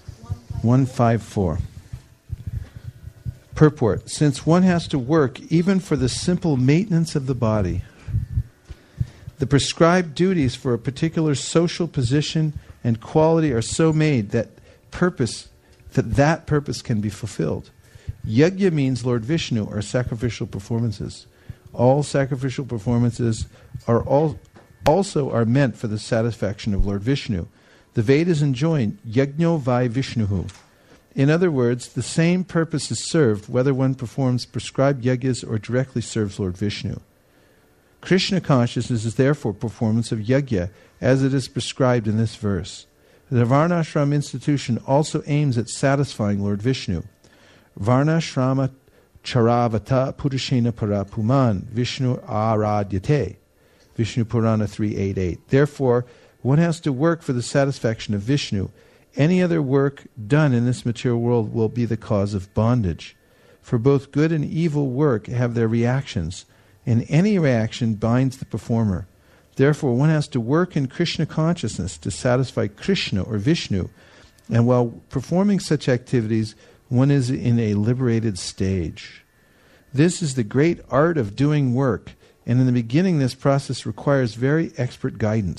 154. Purport. Since one has to work even for the simple maintenance of the body, the prescribed duties for a particular social position and quality are so made that purpose can be fulfilled. Yajna means Lord Vishnu, or sacrificial performances. All sacrificial performances are also meant for the satisfaction of Lord Vishnu. The Vedas enjoin Yajno vai Vishnuhu. In other words, the same purpose is served whether one performs prescribed yajnas or directly serves Lord Vishnu. Krishna consciousness is therefore performance of yajna, as it is prescribed in this verse. The Varnashram institution also aims at satisfying Lord Vishnu. Varnashrama charavata purushena parapuman Vishnu aradyate. Vishnu Purana 3.8.8. Therefore, one has to work for the satisfaction of Vishnu. Any other work done in this material world will be the cause of bondage. For both good and evil work have their reactions, and any reaction binds the performer. Therefore, one has to work in Krishna consciousness to satisfy Krishna or Vishnu, and while performing such activities, one is in a liberated stage. This is the great art of doing work, and in the beginning this process requires very expert guidance.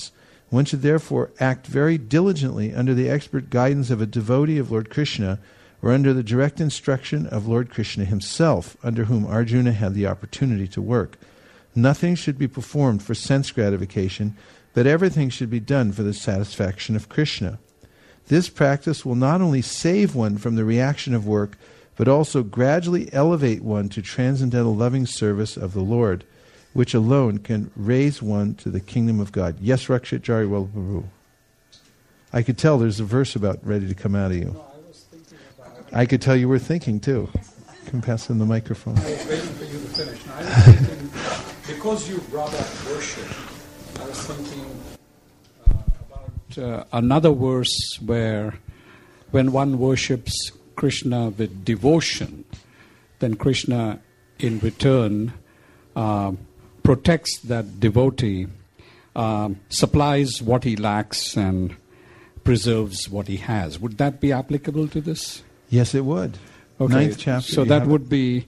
One should therefore act very diligently under the expert guidance of a devotee of Lord Krishna, or under the direct instruction of Lord Krishna himself, under whom Arjuna had the opportunity to work. Nothing should be performed for sense gratification, but everything should be done for the satisfaction of Krishna. This practice will not only save one from the reaction of work, but also gradually elevate one to transcendental loving service of the Lord, which alone can raise one to the kingdom of God. Yes, Rakshit Jari Prabhu. I could tell there's a verse about ready to come out of you. I could tell you were thinking too. You can pass him the microphone. I was waiting for you to finish. Now, I was thinking, because you brought up worship, I was thinking about another verse where when one worships Krishna with devotion, then Krishna in return protects that devotee, supplies what he lacks and preserves what he has. Would that be applicable to this? Yes, it would. Okay. 9th chapter. So that would be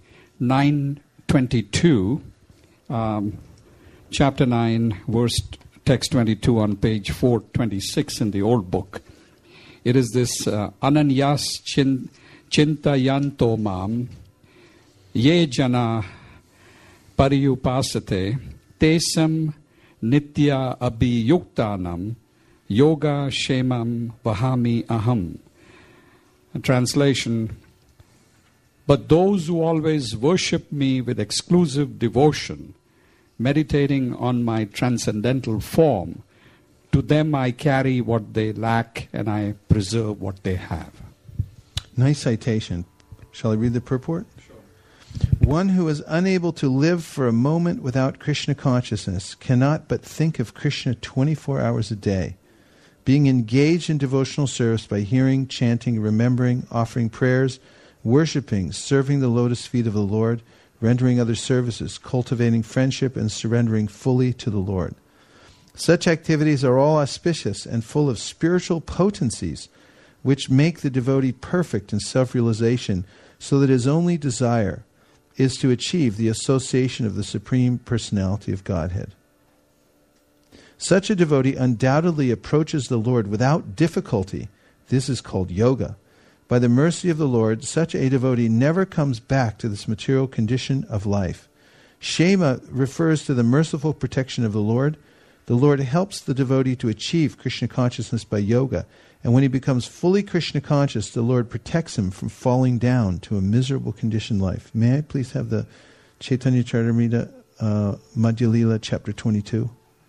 9:22, chapter 9, verse text 22 on page 426 in the old book. It is this ananyas chintayanto mam ye jana pariyupasate tesam nitya abhiyuktanam yoga shemam vahami aham. Translation: but those who always worship me with exclusive devotion, meditating on my transcendental form, to them I carry what they lack and I preserve what they have. Nice citation. Shall I read the purport? Sure. One who is unable to live for a moment without Krishna consciousness cannot but think of Krishna 24 hours a day. Being engaged in devotional service by hearing, chanting, remembering, offering prayers, worshipping, serving the lotus feet of the Lord, rendering other services, cultivating friendship, and surrendering fully to the Lord. Such activities are all auspicious and full of spiritual potencies, which make the devotee perfect in self-realization, so that his only desire is to achieve the association of the Supreme Personality of Godhead. Such a devotee undoubtedly approaches the Lord without difficulty. This is called yoga. By the mercy of the Lord, such a devotee never comes back to this material condition of life. Shema refers to the merciful protection of the Lord. The Lord helps the devotee to achieve Krishna consciousness by yoga, and when he becomes fully Krishna conscious, the Lord protects him from falling down to a miserable conditioned life. May I please have the Chaitanya Charitamrita, Madhya Lila, chapter 22?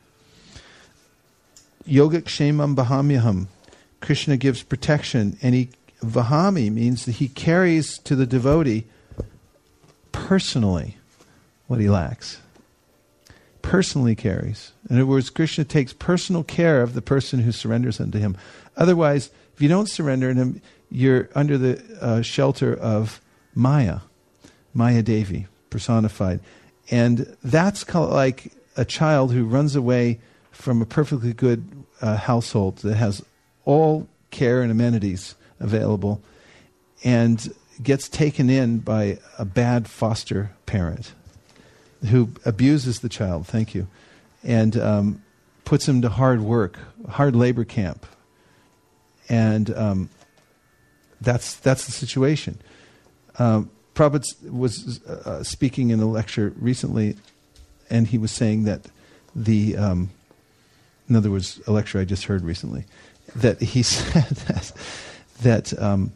Yoga kshemam vahamyaham. Krishna gives protection, and vahami means that he carries to the devotee personally what he lacks. Personally carries. In other words, Krishna takes personal care of the person who surrenders unto him. Otherwise, if you don't surrender to him, you're under the shelter of Maya Devi, personified. And that's kind of like a child who runs away from a perfectly good household that has all care and amenities available and gets taken in by a bad foster parent who abuses the child, thank you, and puts him to hard work, hard labor camp. And that's the situation. Prabhupada was speaking in a lecture recently, and he was saying that in other words, a lecture I just heard recently, that he said that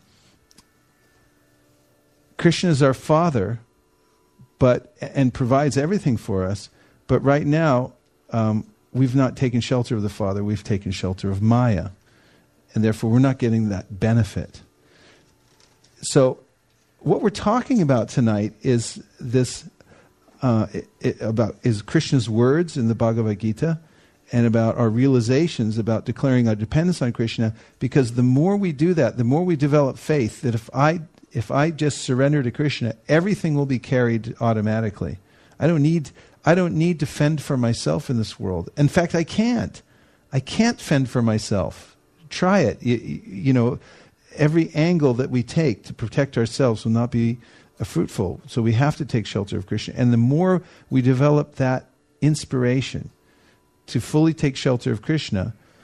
Krishna is our Father, and provides everything for us, but right now we've not taken shelter of the Father, we've taken shelter of Maya, and therefore we're not getting that benefit. So what we're talking about tonight is this is Krishna's words in the Bhagavad Gita, and about our realizations about declaring our dependence on Krishna, because the more we do that, the more we develop faith that if I just surrender to Krishna, everything will be carried automatically. I don't need to fend for myself in this world. In fact, I can't fend for myself. Try it. You know, every angle that we take to protect ourselves will not be fruitful. So we have to take shelter of Krishna. And the more we develop that inspiration to fully take shelter of Krishna,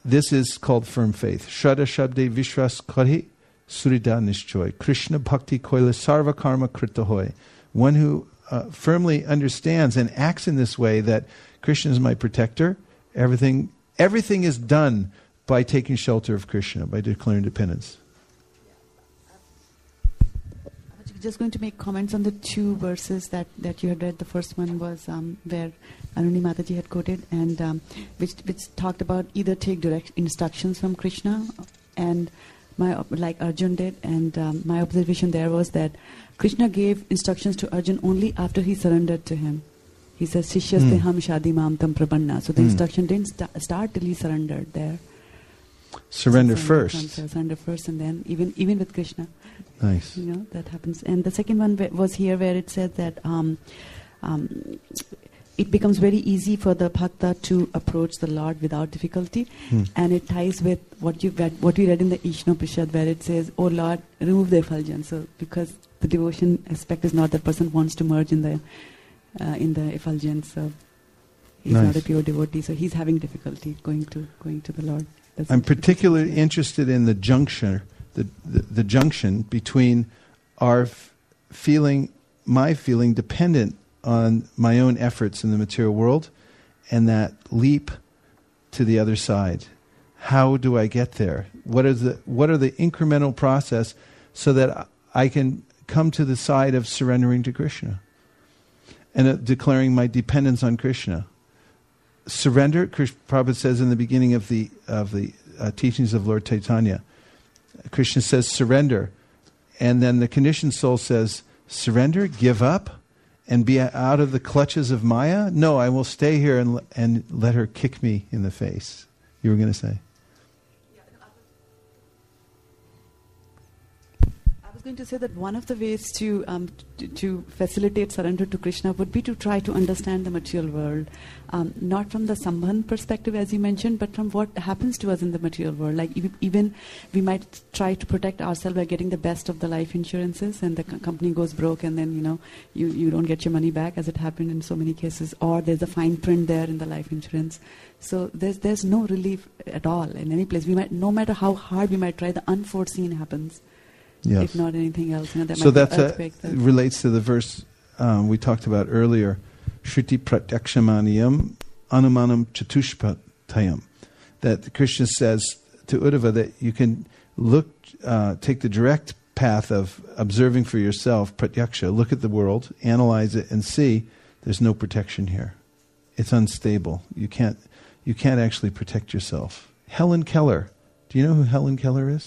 this is called firm faith. Shraddha Shabde Vishwas Kari Surida Nishchoy. Krishna Bhakti Koila Sarva Karma Krita Hoy. One who firmly understands and acts in this way that Krishna is my protector. Everything is done by taking shelter of Krishna, by declaring dependence. Just going to make comments on the two verses that you had read. The first one was where Aruni Mataji had quoted, and which talked about either take direct instructions from Krishna, and like Arjun did, and my observation there was that Krishna gave instructions to Arjun only after he surrendered to him. He says, Shishyaste ham shadi mam tam prapanna. So the instruction didn't start till he surrendered there. Surrender first. Surrender first, and then even with Krishna. Nice. That happens. And the second one was here where it said that it becomes very easy for the bhakta to approach the Lord without difficulty. And it ties with what we read in the Ishnopishad, where it says, "Oh Lord, remove the effulgence." So because the devotion aspect is not that person wants to merge in the effulgence, so he's not a pure devotee, so he's having difficulty going to the Lord. I'm particularly interested in the junction, the junction between our my feeling dependent on my own efforts in the material world, and that leap to the other side. How do I get there? What are the incremental process so that I can come to the side of surrendering to Krishna and declaring my dependence on Krishna? Surrender, Prabhupada says in the beginning of the teachings of Lord Chaitanya, Krishna says surrender, and then the conditioned soul says surrender, give up, and be out of the clutches of Maya. No, I will stay here and let her kick me in the face. You were going to say? I was going to say that one of the ways to facilitate surrender to Krishna would be to try to understand the material world, not from the Sambandh perspective, as you mentioned, but from what happens to us in the material world. Like even we might try to protect ourselves by getting the best of the life insurances, and the company goes broke, and then you don't get your money back, as it happened in so many cases, or there's a fine print there in the life insurance. So there's no relief at all in any place. We might, no matter how hard we might try, the unforeseen happens. Yes. If not anything else. So that relates to the verse we talked about earlier, Shruti Pratyakshamaniyam Anumanam Chatushpatayam. That Krishna says to Uddhava that you can take the direct path of observing for yourself, Pratyaksha, look at the world, analyze it, and see there's no protection here. It's unstable. You can't actually protect yourself. Helen Keller. Do you know who Helen Keller is?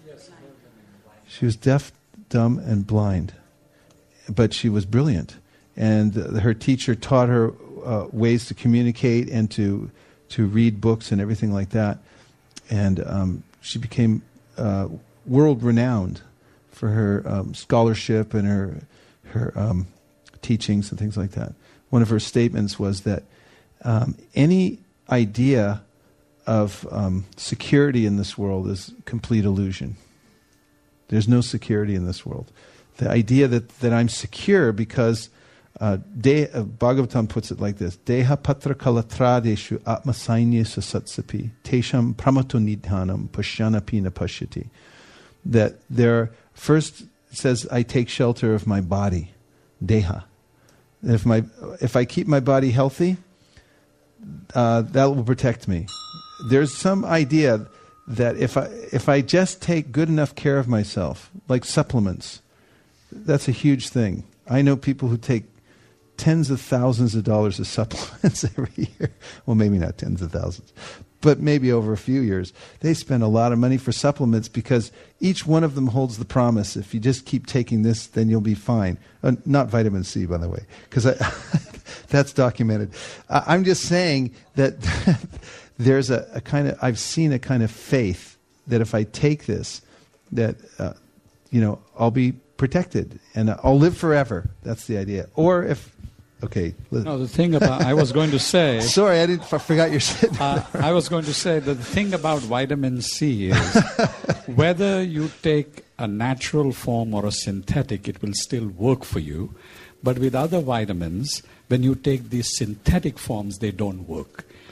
She was deaf, dumb, and blind, but she was brilliant. And her teacher taught her ways to communicate and to read books and everything like that. And she became world-renowned for her scholarship and her teachings and things like that. One of her statements was that any idea of security in this world is complete illusion. There's no security in this world. The idea that I'm secure because Bhagavatam puts it like this: Deha patra kalatradeshu atma sainya sasatsapi tesham pramato nidhanam pasyanapina pashyati. That there first says I take shelter of my body, deha. If I keep my body healthy, that will protect me. There's some idea that if I just take good enough care of myself, like supplements, that's a huge thing. I know people who take tens of thousands of dollars of supplements every year. Well, maybe not tens of thousands, but maybe over a few years. They spend a lot of money for supplements because each one of them holds the promise. If you just keep taking this, then you'll be fine. Not vitamin C, by the way, because that's documented. I'm just saying that there's a kind of, I've seen a kind of faith that if I take this, that, I'll be protected and I'll live forever. That's the idea. Or if, okay. No, the thing about, I was going to say. Sorry, I forgot your shit. I was going to say that the thing about vitamin C is whether you take a natural form or a synthetic, it will still work for you. But with other vitamins, when you take these synthetic forms, they don't work.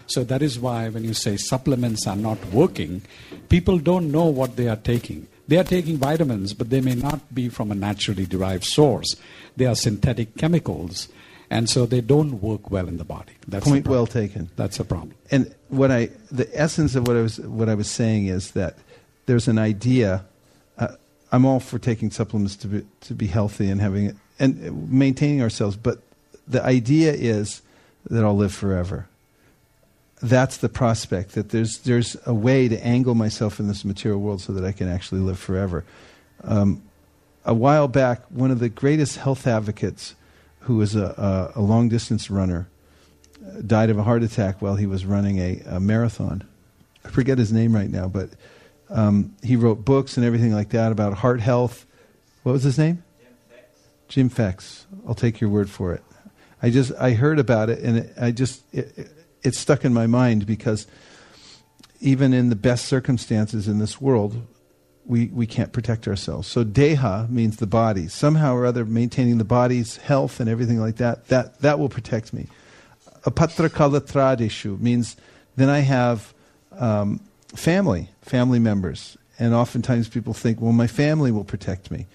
So that is why when you say supplements are not working, people don't know what they are taking. They are taking vitamins, but they may not be from a naturally derived source. They are synthetic chemicals, and so they don't work well in the body. That's Point well taken. That's a problem. And the essence of what I was saying is that there's an idea. I'm all for taking supplements to be healthy and having it and maintaining ourselves, but the idea is that I'll live forever. That's the prospect, that there's a way to angle myself in this material world so that I can actually live forever. A while back, one of the greatest health advocates, who was a long-distance runner, died of a heart attack while he was running a marathon. I forget his name right now, but he wrote books and everything like that about heart health. What was his name? Jim Fexx. I'll take your word for it. I heard about it, and it stuck in my mind, because even in the best circumstances in this world, we can't protect ourselves. So deha means the body. Somehow or other, maintaining the body's health and everything like that will protect me. Apatra kalatradeshu means then I have family members. And oftentimes people think, well, my family will protect me.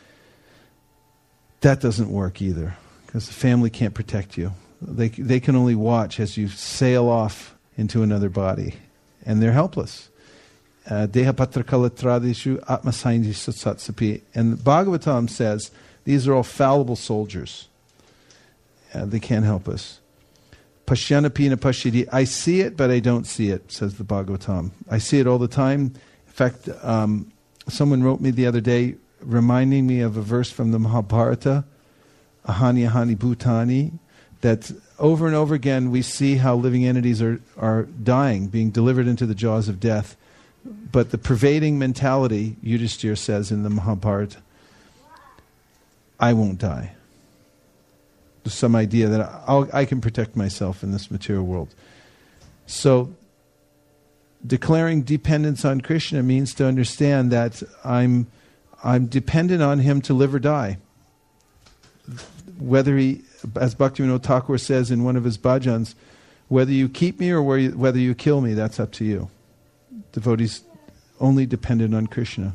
That doesn't work either, because the family can't protect you. They can only watch as you sail off into another body, and they're helpless. Deha patra kalatradeshu atmasaindi satsapi. And Bhagavatam says these are all fallible soldiers. They can't help us. Pashyanapina pashidi. I see it, but I don't see it, says the Bhagavatam. I see it all the time. In fact, someone wrote me the other day reminding me of a verse from the Mahabharata, ahani ahani bhutani, that over and over again we see how living entities are dying, being delivered into the jaws of death. But the pervading mentality, Yudhishthira says in the Mahabharata, I won't die. There's some idea that I can protect myself in this material world. So declaring dependence on Krishna means to understand that I'm dependent on him to live or die. Whether he, as Bhaktivinoda Thakur says in one of his bhajans, whether you keep me or whether you kill me, that's up to you. Devotees only dependent on Krishna.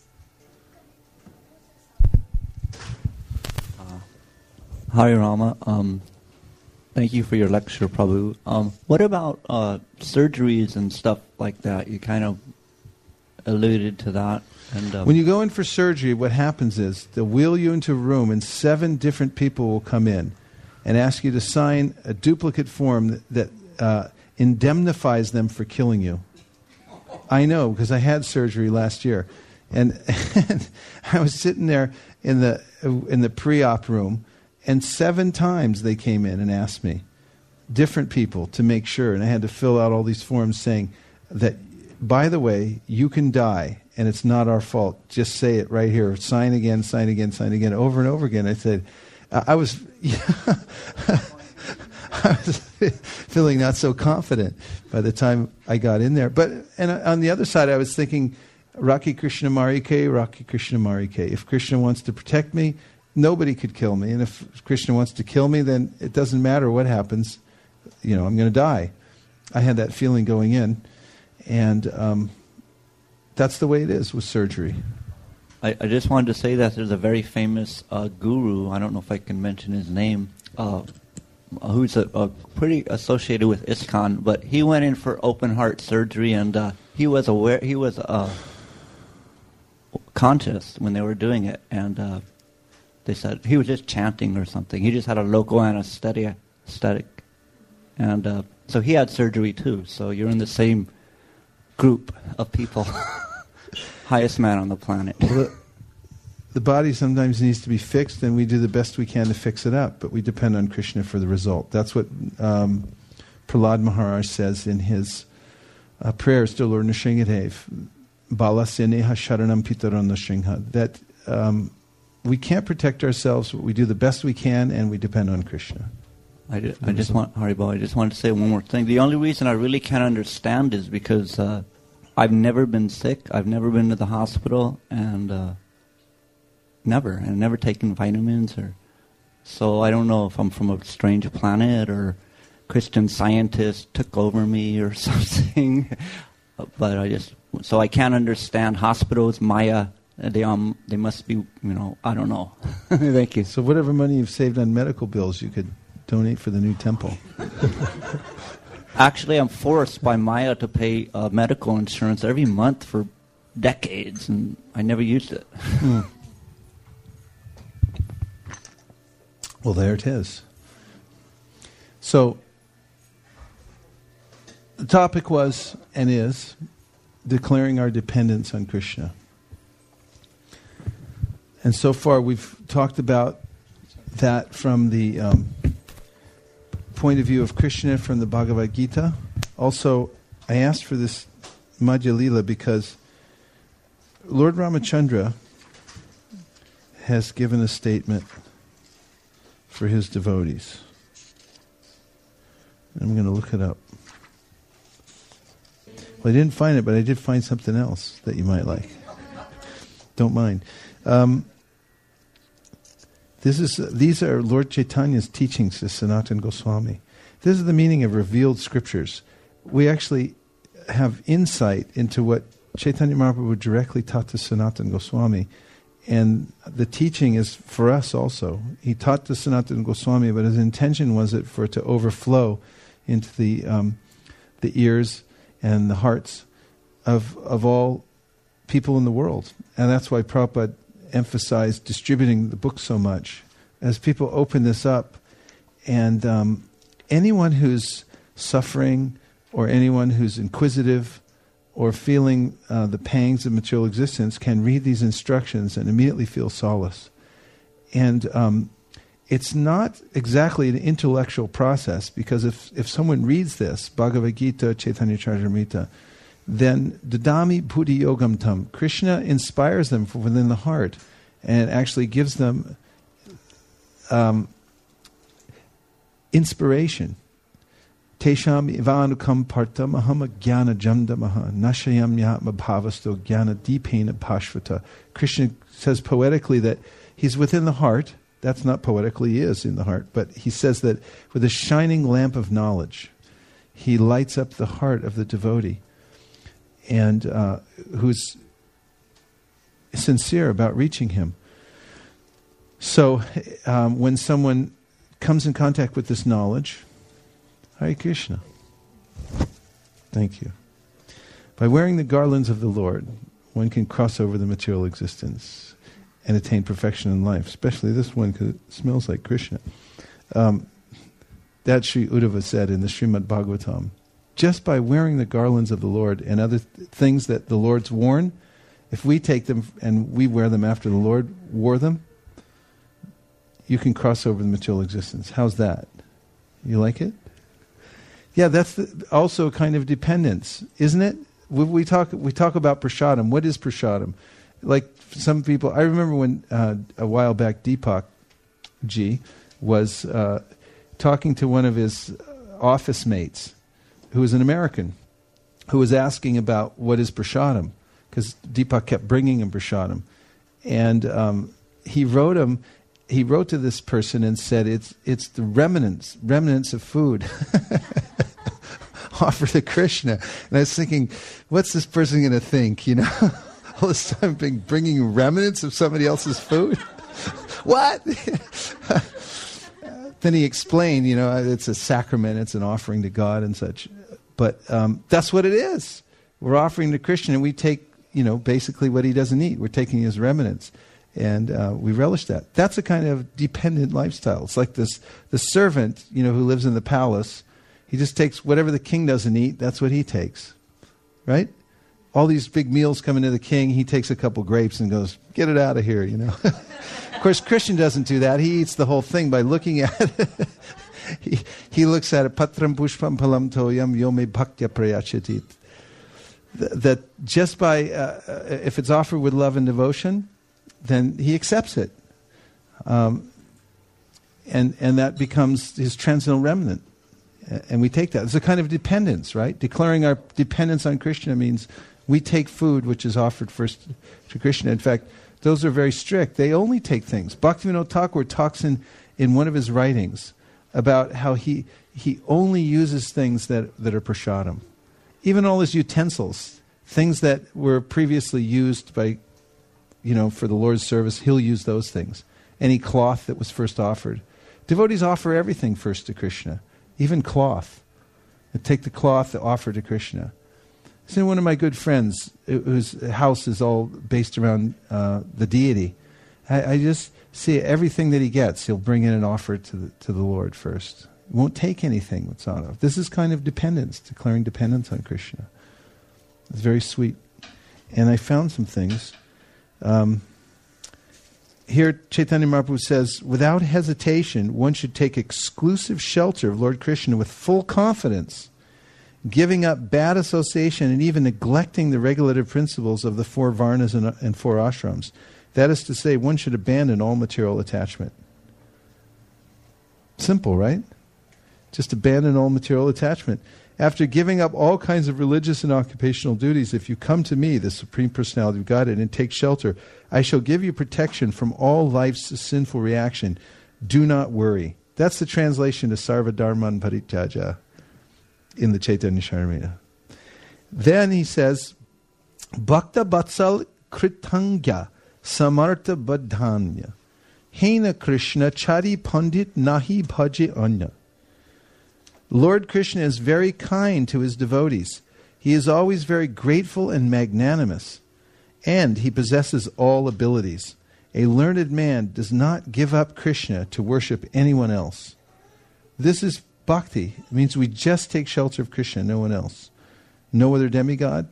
Hari Rama, thank you for your lecture, Prabhu. What about surgeries and stuff like that? You kind of alluded to that. And when you go in for surgery, what happens is they'll wheel you into a room and 7 different people will come in and ask you to sign a duplicate form that indemnifies them for killing you. I know, because I had surgery last year. And I was sitting there in the pre-op room, and 7 times they came in and asked me, different people, to make sure. And I had to fill out all these forms saying that, by the way, you can die, and it's not our fault. Just say it right here. Sign again, sign again, sign again, over and over again. I said, I was feeling not so confident by the time I got in there. And on the other side, I was thinking, Rakhi Krishna Marike, Rakhi Krishna Marike. If Krishna wants to protect me, nobody could kill me. And if Krishna wants to kill me, then it doesn't matter what happens. I'm going to die. I had that feeling going in. And that's the way it is with surgery. I just wanted to say that there's a very famous guru, I don't know if I can mention his name, who's pretty associated with ISKCON, but he went in for open heart surgery, and he was conscious when they were doing it, and they said he was just chanting or something. He just had a local anesthetic, and so he had surgery too. So you're in the same group of people. Highest man on the planet. Well, the body sometimes needs to be fixed, and we do the best we can to fix it up, but we depend on Krishna for the result. That's what Prahlad Maharaj says in his prayers to Lord Nrsingadev, Balaseneha Sharanam Pitaran Nrsimha, that we can't protect ourselves, but we do the best we can, and we depend on Krishna. I just want to say one more thing. The only reason I really can't understand is because I've never been sick. I've never been to the hospital, and never taken vitamins, so I don't know if I'm from a strange planet or Christian Scientist took over me or something. But so I can't understand hospitals, Maya. They must be, I don't know. Thank you. So whatever money you've saved on medical bills, you could donate for the new temple. Actually, I'm forced by Maya to pay medical insurance every month for decades, and I never used it. Well, there it is. So the topic was and is declaring our dependence on Krishna. And so far we've talked about that from the point of view of Krishna from the Bhagavad Gita. Also, I asked for this Madhya Lila because Lord Ramachandra has given a statement for his devotees. I'm going to look it up. Well, I didn't find it, but I did find something else that you might like. Don't mind. These are Lord Chaitanya's teachings to Sanatana Goswami. This is the meaning of revealed scriptures. We actually have insight into what Chaitanya Mahaprabhu directly taught to Sanatana Goswami. And the teaching is for us also. He taught to Sanatana Goswami, but his intention was for it to overflow into the ears and the hearts of all people in the world. And that's why Prabhupada emphasized distributing the book so much. As people open this up, and anyone who's suffering or anyone who's inquisitive or feeling the pangs of material existence can read these instructions and immediately feel solace. And it's not exactly an intellectual process, because if someone reads this, Bhagavad Gita, Chaitanya Charitamrita, then Dadami Buddhi Yogam Tam, Krishna inspires them from within the heart and actually gives them inspiration. Tesham ivanukam partam aham jnana jamdamaha nashayam yatma bhavasto jnana deepena pashvata. Krishna says poetically that he's within the heart. That's not poetically, he is in the heart. But he says that with a shining lamp of knowledge, he lights up the heart of the devotee, and who's sincere about reaching him. So when someone comes in contact with this knowledge, Hare Krishna. Thank you. By wearing the garlands of the Lord, one can cross over the material existence and attain perfection in life, especially this one because it smells like Krishna. That Sri Uddhava said in the Srimad Bhagavatam. Just by wearing the garlands of the Lord and other things that the Lord's worn, if we take them and we wear them after the Lord wore them, you can cross over the material existence. How's that? You like it? Yeah, that's also a kind of dependence, isn't it? We talk about prasadam. What is prasadam? Like some people, I remember when a while back Deepak Ji was talking to one of his office mates, who was an American, who was asking about what is prasadam, because Deepak kept bringing him prasadam, and he wrote to this person and said it's the remnants of food offered to Krishna. And I was thinking, what's this person going to think? All this time bringing remnants of somebody else's food. What? Then he explained, it's a sacrament, it's an offering to God and such. But that's what it is. We're offering to Krishna, and we take, basically what he doesn't eat. We're taking his remnants. And we relish that. That's a kind of dependent lifestyle. It's like the servant, who lives in the palace. He just takes whatever the king doesn't eat, that's what he takes. Right? All these big meals coming to the king, he takes a couple grapes and goes, get it out of here, Of course, Krishna doesn't do that. He eats the whole thing by looking at it. He looks at it, patram pushpam palam toyam yome bhaktya prayachatit. That just by, if it's offered with love and devotion, then he accepts it. And that becomes his transcendental remnant. And we take that. It's a kind of dependence, right? Declaring our dependence on Krishna means we take food which is offered first to Krishna. In fact, those are very strict. They only take things. Bhaktivinoda Thakur talks in one of his writings about how he only uses things that are prasadam. Even all his utensils, things that were previously used by, for the Lord's service, he'll use those things. Any cloth that was first offered. Devotees offer everything first to Krishna, even cloth. They take the cloth to offer to Krishna. So one of my good friends, whose house is all based around the deity, I just see everything that he gets, he'll bring in and offer it to the Lord first. He won't take anything that's out of. This is kind of dependence, declaring dependence on Krishna. It's very sweet. And I found some things. Here Chaitanya Mahaprabhu says, without hesitation, one should take exclusive shelter of Lord Krishna with full confidence, giving up bad association and even neglecting the regulative principles of the 4 varnas and 4 ashrams. That is to say, one should abandon all material attachment. Simple, right? Just abandon all material attachment. After giving up all kinds of religious and occupational duties, if you come to me, the Supreme Personality of Godhead, and take shelter, I shall give you protection from all life's sinful reaction. Do not worry. That's the translation to Sarva Dharman Parityaja in the Chaitanya Charitamrita. Then he says, Bhakta Batsal Kritangya Samartha Badhanya Hena Krishna Chari Pandit Nahi Bhaje Anya. Lord Krishna is very kind to his devotees. He is always very grateful and magnanimous, and he possesses all abilities. A learned man does not give up Krishna to worship anyone else. This is bhakti. It means we just take shelter of Krishna, no one else. No other demigod.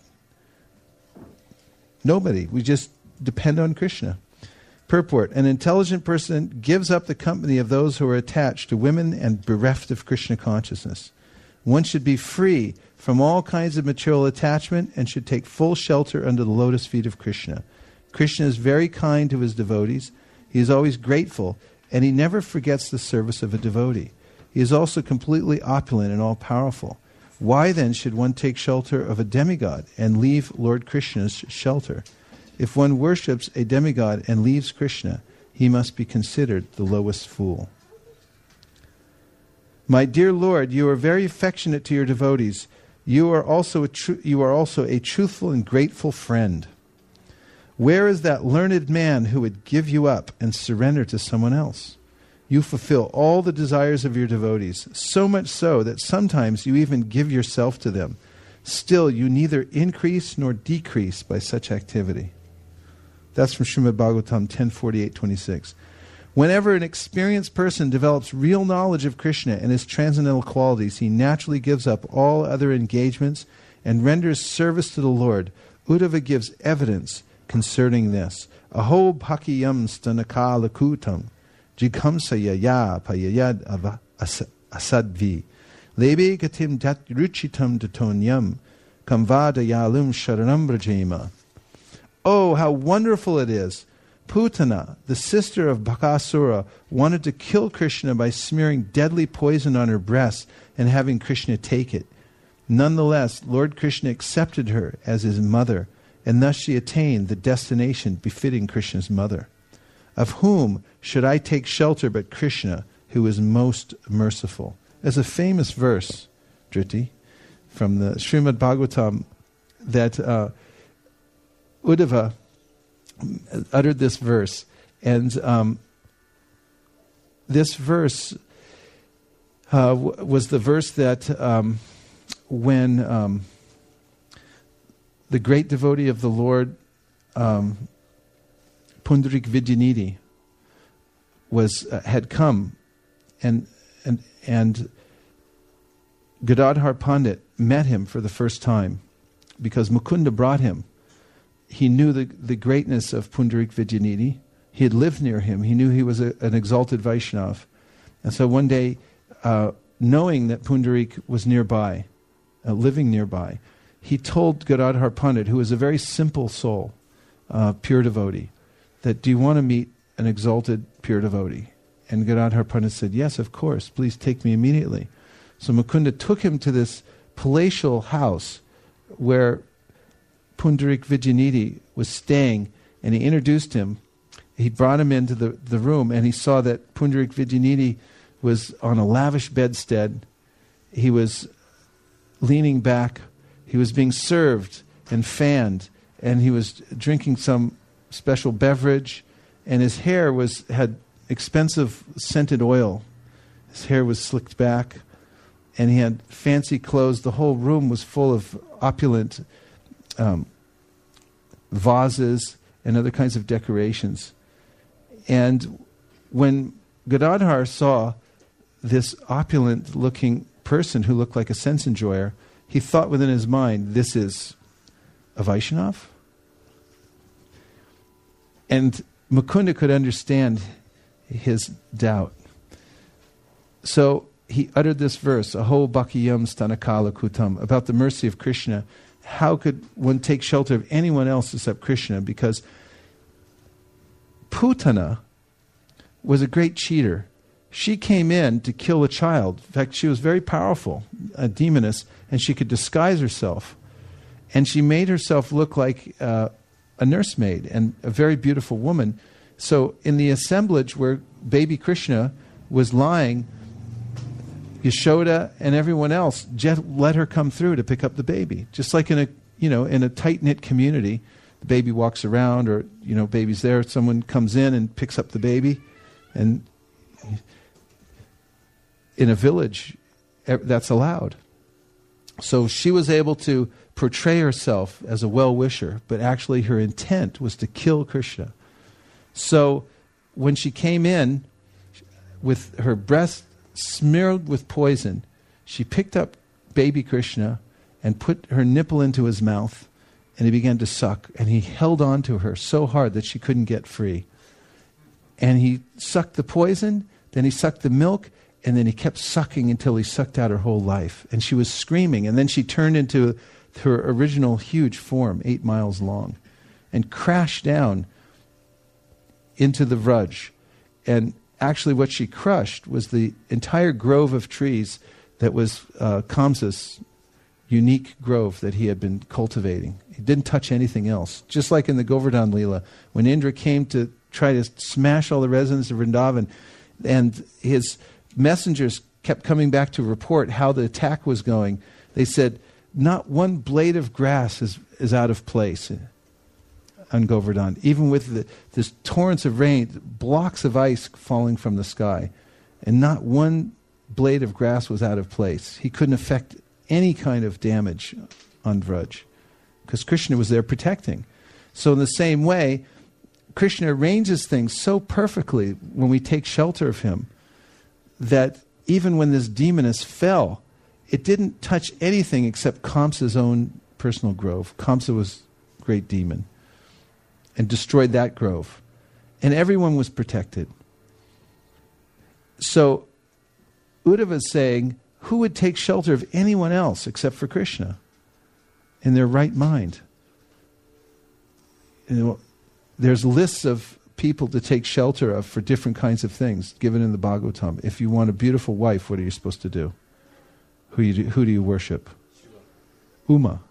Nobody. We just depend on Krishna. Purport. An intelligent person gives up the company of those who are attached to women and bereft of Krishna consciousness. One should be free from all kinds of material attachment and should take full shelter under the lotus feet of Krishna. Krishna is very kind to his devotees. He is always grateful, and he never forgets the service of a devotee. He is also completely opulent and all-powerful. Why then should one take shelter of a demigod and leave Lord Krishna's shelter? If one worships a demigod and leaves Krishna, he must be considered the lowest fool. My dear Lord, you are very affectionate to your devotees. You are also a truthful and grateful friend. Where is that learned man who would give you up and surrender to someone else? You fulfill all the desires of your devotees, so much so that sometimes you even give yourself to them. Still, you neither increase nor decrease by such activity. That's from Srimad Bhagavatam 10:48-26. Whenever an experienced person develops real knowledge of Krishna and his transcendental qualities, he naturally gives up all other engagements and renders service to the Lord. Uddhava gives evidence concerning this. Aho bhakiyam stanaka lakutam jikamsaya ya payayad asadvi lebe gatim dat ruchitam datonyam kamvadayalum sharanam brajema. Oh, how wonderful it is! Putana, the sister of Bhakasura, wanted to kill Krishna by smearing deadly poison on her breast and having Krishna take it. Nonetheless, Lord Krishna accepted her as his mother, and thus she attained the destination befitting Krishna's mother. Of whom should I take shelter but Krishna, who is most merciful? There's a famous verse, Dhriti, from the Srimad Bhagavatam that Uddhava uttered this verse, and this verse was the verse that when the great devotee of the Lord, Pundarik Vidyanidhi, had come, and Gadadhar Pandit met him for the first time because Mukunda brought him. He knew the greatness of Pundarik Vidyanidhi. He had lived near him. He knew he was an exalted Vaishnav. And so one day, knowing that Pundarik was nearby, living nearby, he told Gadadhar Pandit, who was a very simple soul, pure devotee, that, do you want to meet an exalted pure devotee? And Gadadhar Pandit said, yes, of course, please take me immediately. So Mukunda took him to this palatial house where Pundarik Vidyanidhi was staying, and he introduced him. He brought him into the room, and he saw that Pundarik Vidyanidhi was on a lavish bedstead. He was leaning back. He was being served and fanned, and he was drinking some special beverage, and his hair had expensive scented oil. His hair was slicked back, and he had fancy clothes. The whole room was full of opulent vases and other kinds of decorations. And when Gadadhar saw this opulent-looking person who looked like a sense enjoyer, he thought within his mind, this is a Vaishnav? And Mukunda could understand his doubt. So he uttered this verse, Aho Bhakiyam Stanakala Kutam, about the mercy of Krishna. How could one take shelter of anyone else except Krishna? Because Putana was a great cheater. She came in to kill a child. In fact, she was very powerful, a demoness, and she could disguise herself. And she made herself look like a nursemaid and a very beautiful woman. So in the assemblage where baby Krishna was lying, Yashoda and everyone else just let her come through to pick up the baby. Just like in a tight-knit community, the baby walks around, or baby's there, someone comes in and picks up the baby. And in a village, that's allowed. So she was able to portray herself as a well-wisher, but actually her intent was to kill Krishna. So when she came in with her breast smeared with poison, she picked up baby Krishna and put her nipple into his mouth, and he began to suck, and he held on to her so hard that she couldn't get free. And he sucked the poison, then he sucked the milk, and then he kept sucking until he sucked out her whole life. And she was screaming, and then she turned into her original huge form, 8 miles long, and crashed down into the Vraj. And actually what she crushed was the entire grove of trees that was Kamsa's unique grove that he had been cultivating. He didn't touch anything else. Just like in the Govardhan Leela, when Indra came to try to smash all the residents of Vrindavan, and his messengers kept coming back to report how the attack was going, they said, not one blade of grass is out of place on Govardhan. Even with this torrents of rain, blocks of ice falling from the sky, and not one blade of grass was out of place. He couldn't affect any kind of damage on Vraj, because Krishna was there protecting. So in the same way, Krishna arranges things so perfectly when we take shelter of him that even when this demoness fell, it didn't touch anything except Kamsa's own personal grove. Kamsa was a great demon and destroyed that grove. And everyone was protected. So Uddhava is saying, who would take shelter of anyone else except for Krishna in their right mind? There's lists of people to take shelter of for different kinds of things given in the Bhagavatam. If you want a beautiful wife, what are you supposed to do? Who do you worship? Uma.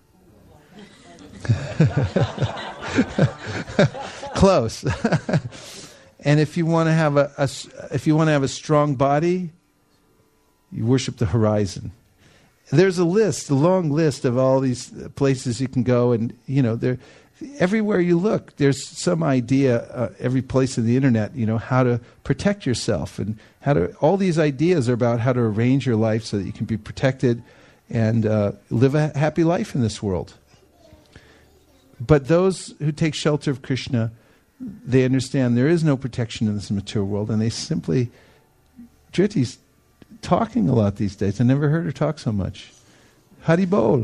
Close. And if you want to have a strong body, you worship the horizon. There's a long list of all these places you can go, and everywhere you look, there's some idea. Every place in the internet, how to protect yourself, and all these ideas are about how to arrange your life so that you can be protected and live a happy life in this world. But those who take shelter of Krishna, they understand there is no protection in this material world, and they simply. Dhriti's talking a lot these days. I never heard her talk so much. Hari Bol.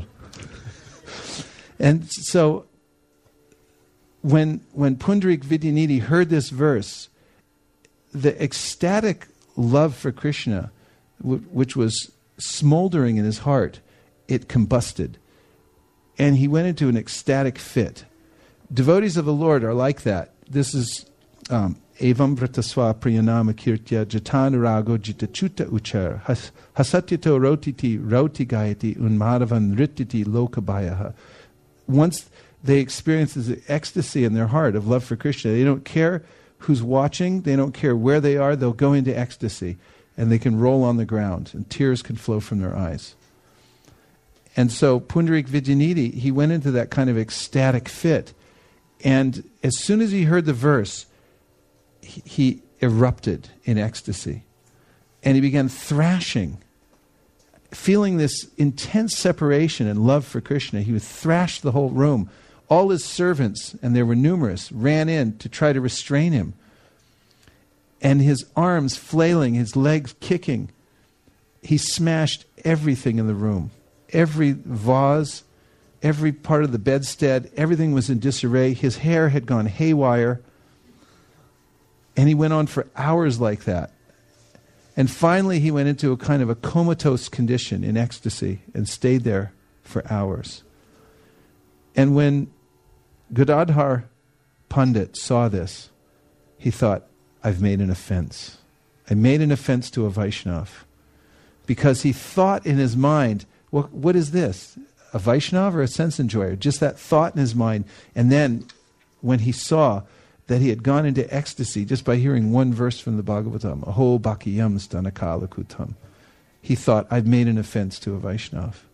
And so when Pundarik Vidyanidhi heard this verse, the ecstatic love for Krishna, which was smoldering in his heart, it combusted. And he went into an ecstatic fit. Devotees of the Lord are like that. This is Evam Vrataswa Priyanama Kirtya Jatanarago Jitachuta Uchar Hasatyito Rotiti Rauti Gayati Unmadavan Rititi Lokabayaha. Once they experience this ecstasy in their heart of love for Krishna, they don't care who's watching, they don't care where they are, they'll go into ecstasy. and they can roll on the ground, and tears can flow from their eyes. And so Pundarik Vidyanidhi, he went into that kind of ecstatic fit. And as soon as he heard the verse, he erupted in ecstasy. And he began thrashing, feeling this intense separation and love for Krishna. He would thrash the whole room. All his servants, and there were numerous, ran in to try to restrain him. And his arms flailing, his legs kicking, he smashed everything in the room. Every vase, every part of the bedstead, everything was in disarray. His hair had gone haywire. And he went on for hours like that. And finally he went into a kind of a comatose condition in ecstasy and stayed there for hours. And when Gadadhar Pandit saw this, he thought, I've made an offense. I made an offense to a Vaishnav. Because he thought in his mind, well, what is this? A Vaishnav or a sense enjoyer? Just that thought in his mind. And then when he saw that he had gone into ecstasy just by hearing one verse from the Bhagavatam, Aho Bhakiyam Stanakala Kutam, he thought, I've made an offense to a Vaishnav.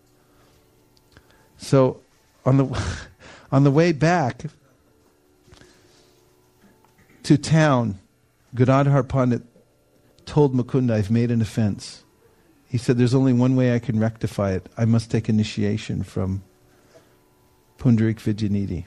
So on the way back to town, Gadadhar Pandit told Mukunda, I've made an offense. He said, there's only one way I can rectify it. I must take initiation from Pundarik Vidyanidhi.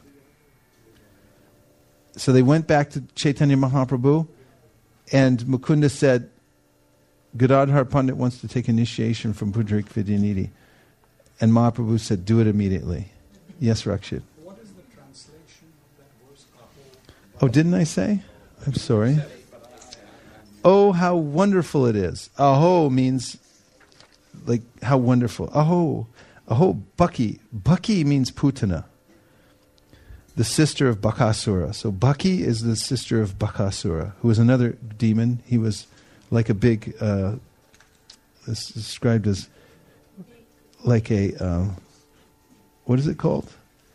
So they went back to Chaitanya Mahaprabhu, and Mukunda said, Gadadhar Pandit wants to take initiation from Pundarik Vidyanidhi. And Mahaprabhu said, do it immediately. Yes, Rakshit. What is the translation of that verse? Oh, didn't I say? I'm sorry. Oh, how wonderful it is. Aho means, like, how wonderful. Aho. Aho, Baki. Baki means Putana, the sister of Bakasura. So Baki is the sister of Bakasura, who was another demon. He was like a big, it's described as like a, what is it called?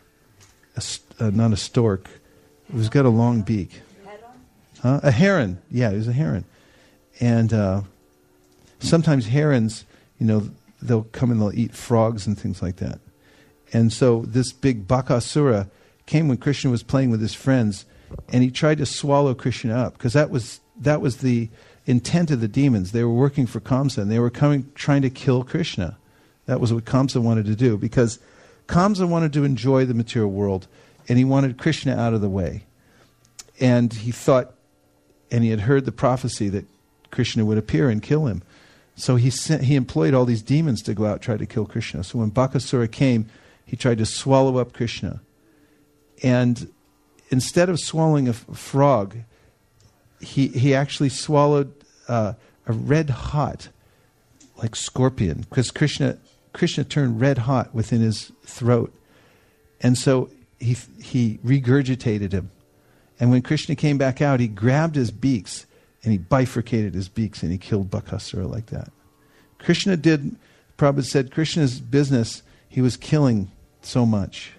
Not a stork. It was got a long beak. Huh? A heron. Yeah, he was a heron. And sometimes herons, they'll come and they'll eat frogs and things like that. And so this big Bakasura came when Krishna was playing with his friends, and he tried to swallow Krishna up, because that was the intent of the demons. They were working for Kamsa, and they were trying to kill Krishna. That was what Kamsa wanted to do, because Kamsa wanted to enjoy the material world, and he wanted Krishna out of the way. And he thought, and he had heard the prophecy that Krishna would appear and kill him. So he employed all these demons to go out and try to kill Krishna. So when Bakasura came, he tried to swallow up Krishna. And instead of swallowing a frog, he actually swallowed a red hot, like scorpion, because Krishna turned red hot within his throat. And so he regurgitated him. And when Krishna came back out, he grabbed his beaks and he bifurcated his beaks and he killed Bakasura like that. Prabhupada said, Krishna's business, he was killing so much.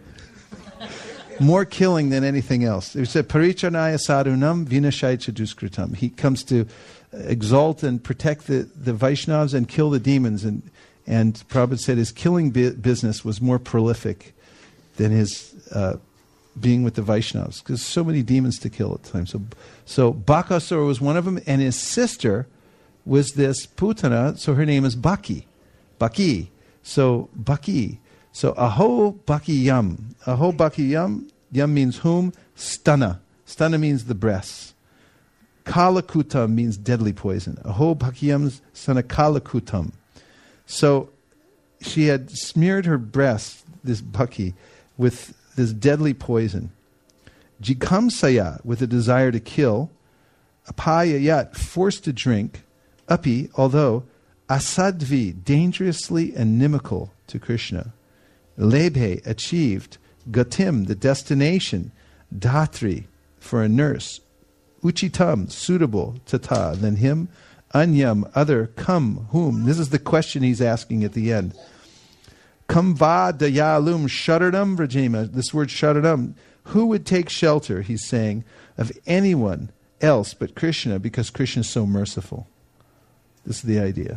More killing than anything else. It said, Parichanaya sadhunam vinashaya chaduskritam. He comes to exalt and protect the Vaishnavas and kill the demons. And Prabhupada said his killing business was more prolific than his being with the Vaishnavas, because so many demons to kill at the time. So Bakasura was one of them, and his sister was this Putana, so her name is Baki. Baki. So Baki. So Aho Baki Yam. Aho Baki Yam. Yam means whom? Stana. Stana means the breasts. Kalakutam means deadly poison. Aho Baki Yam Stana Kalakutam. So she had smeared her breasts, this Baki, with this deadly poison. Jikamsaya, with a desire to kill. Apayayat, forced to drink. Api, although. Asadvi, dangerously inimical to Krishna. Lebhe, achieved. Gatim, the destination. Dhatri, for a nurse. Uchitam, suitable. Tata, than him. Anyam, other. Come, whom? This is the question he's asking at the end. Kamva dayalum shararam vrajema. This word shararam. Who would take shelter, he's saying, of anyone else but Krishna, because Krishna is so merciful. This is the idea.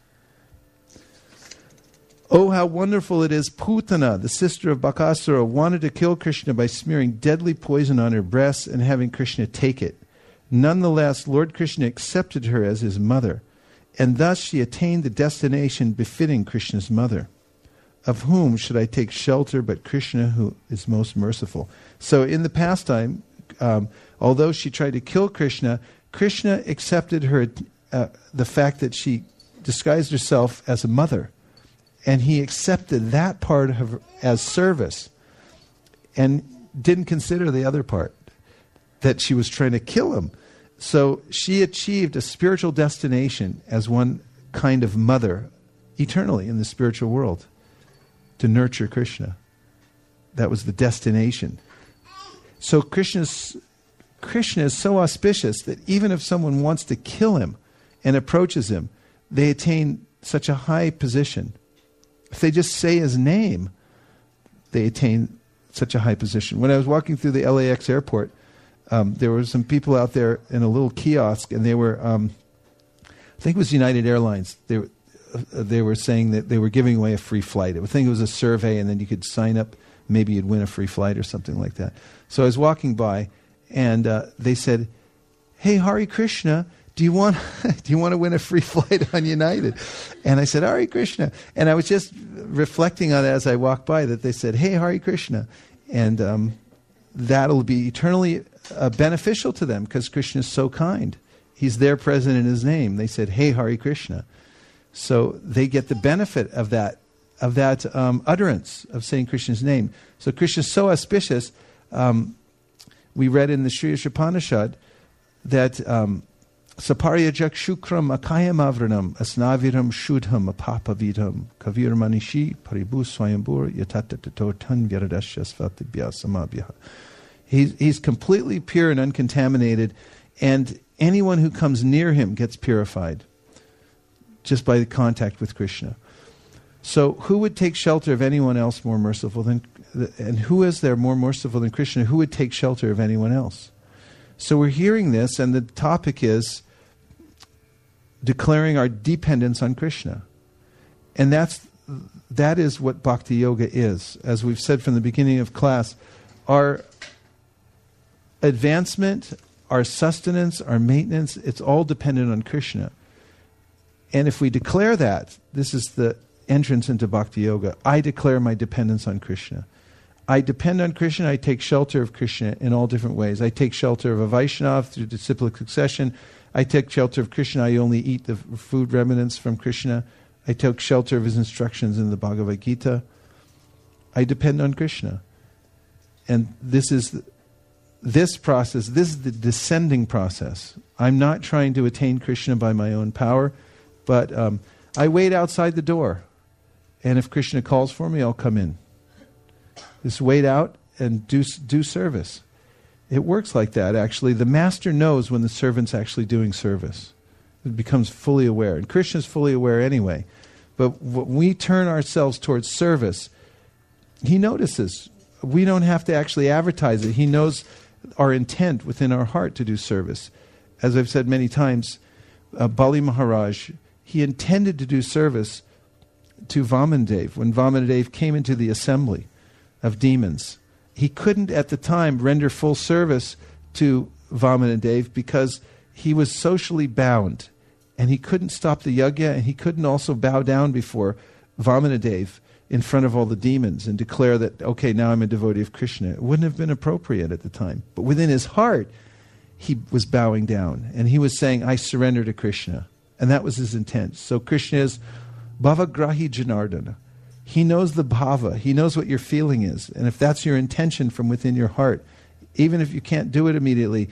Oh, how wonderful it is. Putana, the sister of Bakasura, wanted to kill Krishna by smearing deadly poison on her breasts and having Krishna take it. Nonetheless, Lord Krishna accepted her as his mother, and thus she attained the destination befitting Krishna's mother. Of whom should I take shelter but Krishna, who is most merciful? So in the pastime, although she tried to kill Krishna, Krishna accepted her, the fact that she disguised herself as a mother. And he accepted that part of her as service and didn't consider the other part, that she was trying to kill him. So she achieved a spiritual destination as one kind of mother eternally in the spiritual world, to nurture Krishna. That was the destination. So Krishna is so auspicious that even if someone wants to kill him and approaches him, they attain such a high position. If they just say his name, they attain such a high position. When I was walking through the LAX airport, there were some people out there in a little kiosk, and they were, I think it was United Airlines. They were saying that they were giving away a free flight. I think it was a survey, and then you could sign up. Maybe you'd win a free flight or something like that. So I was walking by, and they said, "Hey, Hare Krishna, do you want to win a free flight on United?" And I said, "Hare Krishna." And I was just reflecting on it as I walked by, that they said, "Hey, Hare Krishna." And that'll be eternally beneficial to them, because Krishna is so kind. He's there present in his name. They said, "Hey, Hare Krishna." So they get the benefit of that utterance of saying Krishna's name. So Krishna is so auspicious. We read in the Sri Upanishad that Saparya Jakshukram Akayam Avranam Asnaviram Shudham Apapavidam Kavir Manishi Paribu Swayambur Yatatatato Tan Vyaradashya Svatibhya Samabhya. He's completely pure and uncontaminated, and anyone who comes near him gets purified just by the contact with Krishna. So who would take shelter of anyone else more merciful than, and who is there more merciful than Krishna? Who would take shelter of anyone else? So we're hearing this, and the topic is declaring our dependence on Krishna. And that is what Bhakti Yoga is. As we've said from the beginning of class, our advancement, our sustenance, our maintenance, it's all dependent on Krishna. And if we declare that, this is the entrance into Bhakti Yoga. I declare my dependence on Krishna. I depend on Krishna. I take shelter of Krishna in all different ways. I take shelter of a Vaishnava through disciplic succession. I take shelter of Krishna. I only eat the food remnants from Krishna. I take shelter of his instructions in the Bhagavad Gita. I depend on Krishna. And this is this process. This is the descending process. I'm not trying to attain Krishna by my own power, but I wait outside the door. And if Krishna calls for me, I'll come in. Just wait out and do service. It works like that, actually. The master knows when the servant's actually doing service. It becomes fully aware. And Krishna's fully aware anyway. But when we turn ourselves towards service, he notices. We don't have to actually advertise it. He knows our intent within our heart to do service. As I've said many times, Bali Maharaj, he intended to do service to Vamanadev. When Vamanadev came into the assembly of demons, he couldn't at the time render full service to Vamanadev because he was socially bound, and he couldn't stop the yajna, and he couldn't also bow down before Vamanadev in front of all the demons and declare that, okay, now I'm a devotee of Krishna. It wouldn't have been appropriate at the time. But within his heart, he was bowing down, and he was saying, I surrender to Krishna. And that was his intent. So Krishna is Bhavagrahi Janardana. He knows the bhava. He knows what your feeling is. And if that's your intention from within your heart, even if you can't do it immediately,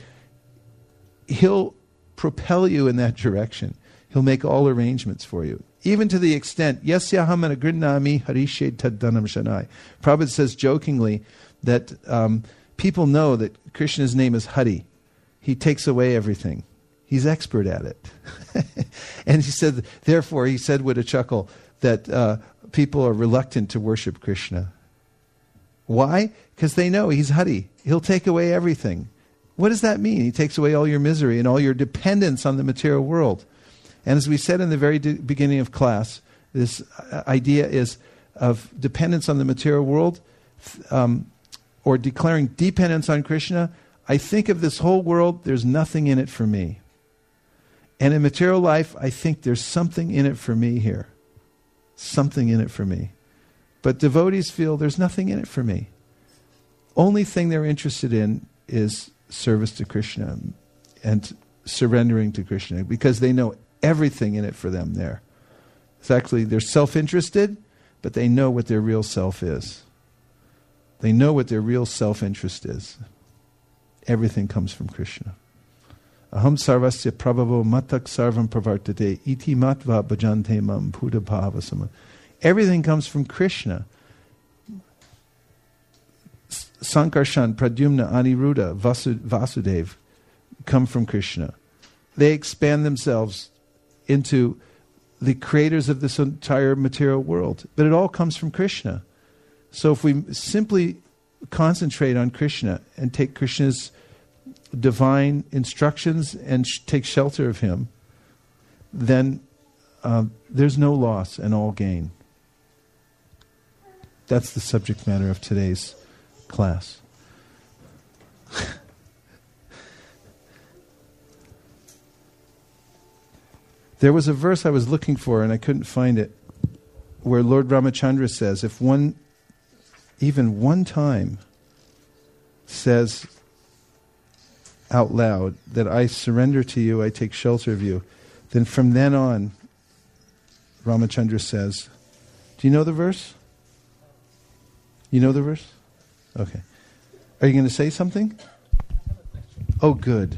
he'll propel you in that direction. He'll make all arrangements for you. Even to the extent, Yasyaham anagrinami harished taddanam shanai. Prabhupada says jokingly that people know that Krishna's name is Hari. He takes away everything. He's expert at it. And he said, therefore, he said with a chuckle, that people are reluctant to worship Krishna. Why? Because they know he's Hari. He'll take away everything. What does that mean? He takes away all your misery and all your dependence on the material world. And as we said in the very beginning of class, this idea is of dependence on the material world, or declaring dependence on Krishna. I think of this whole world, there's nothing in it for me. And in material life, I think there's something in it for me here. Something in it for me. But devotees feel there's nothing in it for me. Only thing they're interested in is service to Krishna and surrendering to Krishna, because they know everything in it for them there. It's actually, they're self-interested, but they know what their real self is. They know what their real self-interest is. Everything comes from Krishna. Aham sarvasya prabhavo matak sarvam pravartate iti matva bhajante mam bhuta bhavasama. Everything comes from Krishna. Sankarshan, Pradyumna, Aniruddha, Vasudev come from Krishna. They expand themselves into the creators of this entire material world. But it all comes from Krishna. So if we simply concentrate on Krishna and take Krishna's divine instructions and take shelter of Him, then there's no loss and all gain. That's the subject matter of today's class. There was a verse I was looking for and I couldn't find it, where Lord Ramachandra says, if one, even one time, says out loud that I surrender to you, I take shelter of you, then from then on, Ramachandra says, do you know the verse? You know the verse? Okay. Are you going to say something? Oh, good.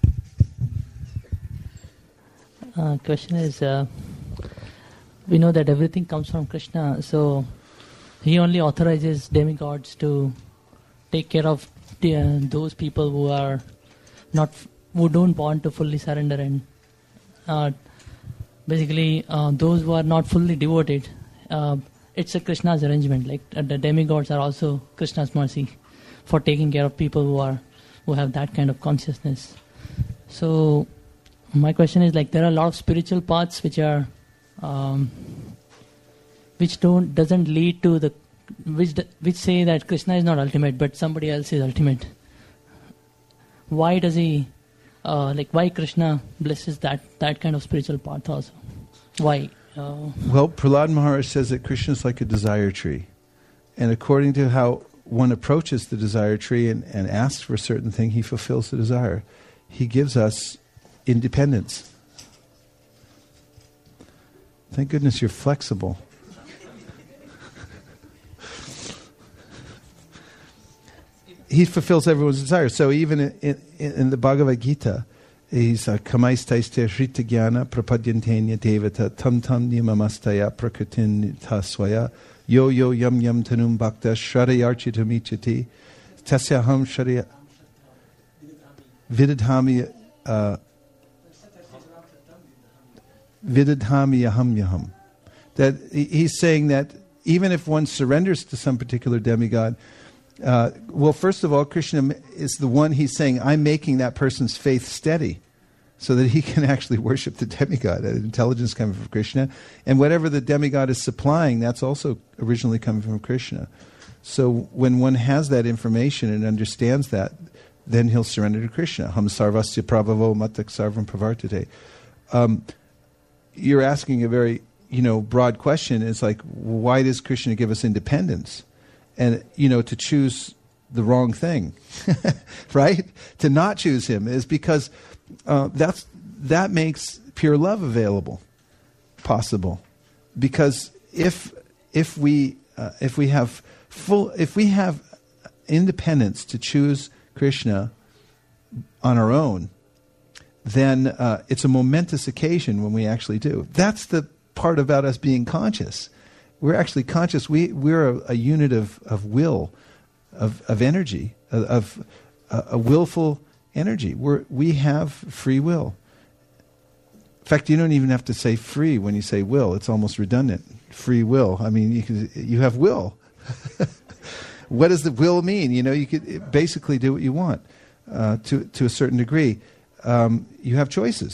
Question is, we know that everything comes from Krishna, so He only authorizes demigods to take care of those people who don't want to fully surrender, and basically those who are not fully devoted. It's a Krishna's arrangement. Like the demigods are also Krishna's mercy for taking care of people who have that kind of consciousness. So my question is, like, there are a lot of spiritual paths which are doesn't lead to the which say that Krishna is not ultimate, but somebody else is ultimate. Why does He why Krishna blesses that kind of spiritual path also? Why? Well, Prahlad Maharaj says that Krishna is like a desire tree. And according to how one approaches the desire tree and asks for a certain thing, He fulfills the desire. He gives us independence. Thank goodness you're flexible. He fulfills everyone's desire. So even in the Bhagavad Gita, he's kamaistaiste shrita jnana prapadyantenya devata tam tam niyamamastaya prakritin taswaya yo yo yam yam tanum bhakta shradayarchitamichati tasyaham shradaya vidadhami aham yaham. That he's saying that even if one surrenders to some particular demigod, well, first of all, Krishna is the one, he's saying, I'm making that person's faith steady so that he can actually worship the demigod. Intelligence coming from Krishna. And whatever the demigod is supplying, that's also originally coming from Krishna. So when one has that information and understands that, then he'll surrender to Krishna. Ham sarvasya prabhavo matak sarvam pravartate. You're asking a very, broad question. It's like, why does Krishna give us independence? And, to choose the wrong thing, right? To not choose Him is because that makes pure love possible. Because if we have independence to choose Krishna on our own, then it's a momentous occasion when we actually do. That's the part about us being conscious. We're actually conscious. We're a unit of will, of energy, of a willful energy. We have free will. In fact, you don't even have to say free when you say will. It's almost redundant. Free will. I mean, you have will. What does the will mean? You could basically do what you want to a certain degree. You have choices.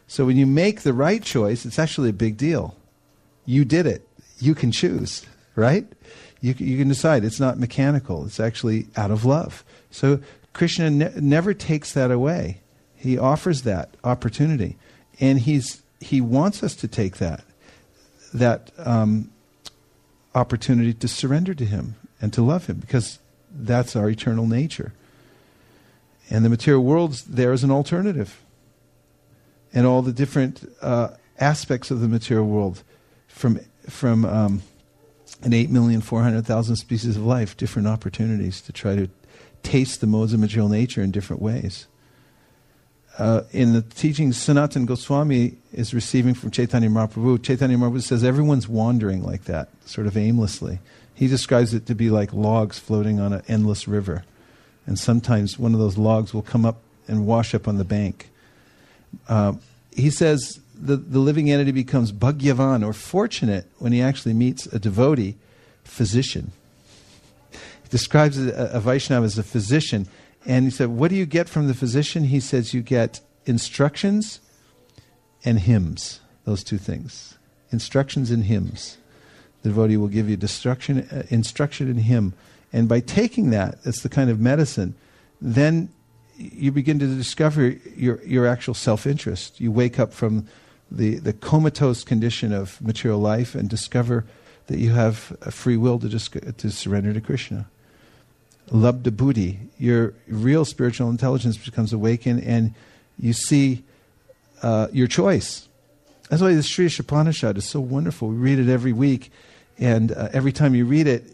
So when you make the right choice, it's actually a big deal. You did it. You can choose, right? You can decide. It's not mechanical. It's actually out of love. So Krishna never takes that away. He offers that opportunity. And he wants us to take that opportunity to surrender to him and to love him, because that's our eternal nature. And the material world there is an alternative. And all the different aspects of the material world, from an 8,400,000 species of life, different opportunities to try to taste the modes of material nature in different ways. In the teachings Sanatana Goswami is receiving from Chaitanya Mahaprabhu, Chaitanya Mahaprabhu says everyone's wandering like that, sort of aimlessly. He describes it to be like logs floating on an endless river. And sometimes one of those logs will come up and wash up on the bank. He says the living entity becomes bhagyavan, or fortunate, when he actually meets a devotee physician. He describes a Vaishnava as a physician. And he said, what do you get from the physician? He says you get instructions and hymns, those two things. Instructions and hymns. The devotee will give you instruction and hymn. And by taking that, it's the kind of medicine, then you begin to discover your actual self-interest. You wake up from the comatose condition of material life and discover that you have a free will to surrender to Krishna. Labdha buddhi, your real spiritual intelligence becomes awakened, and you see your choice. That's why the Sri Upanishad is so wonderful. We read it every week, and every time you read it,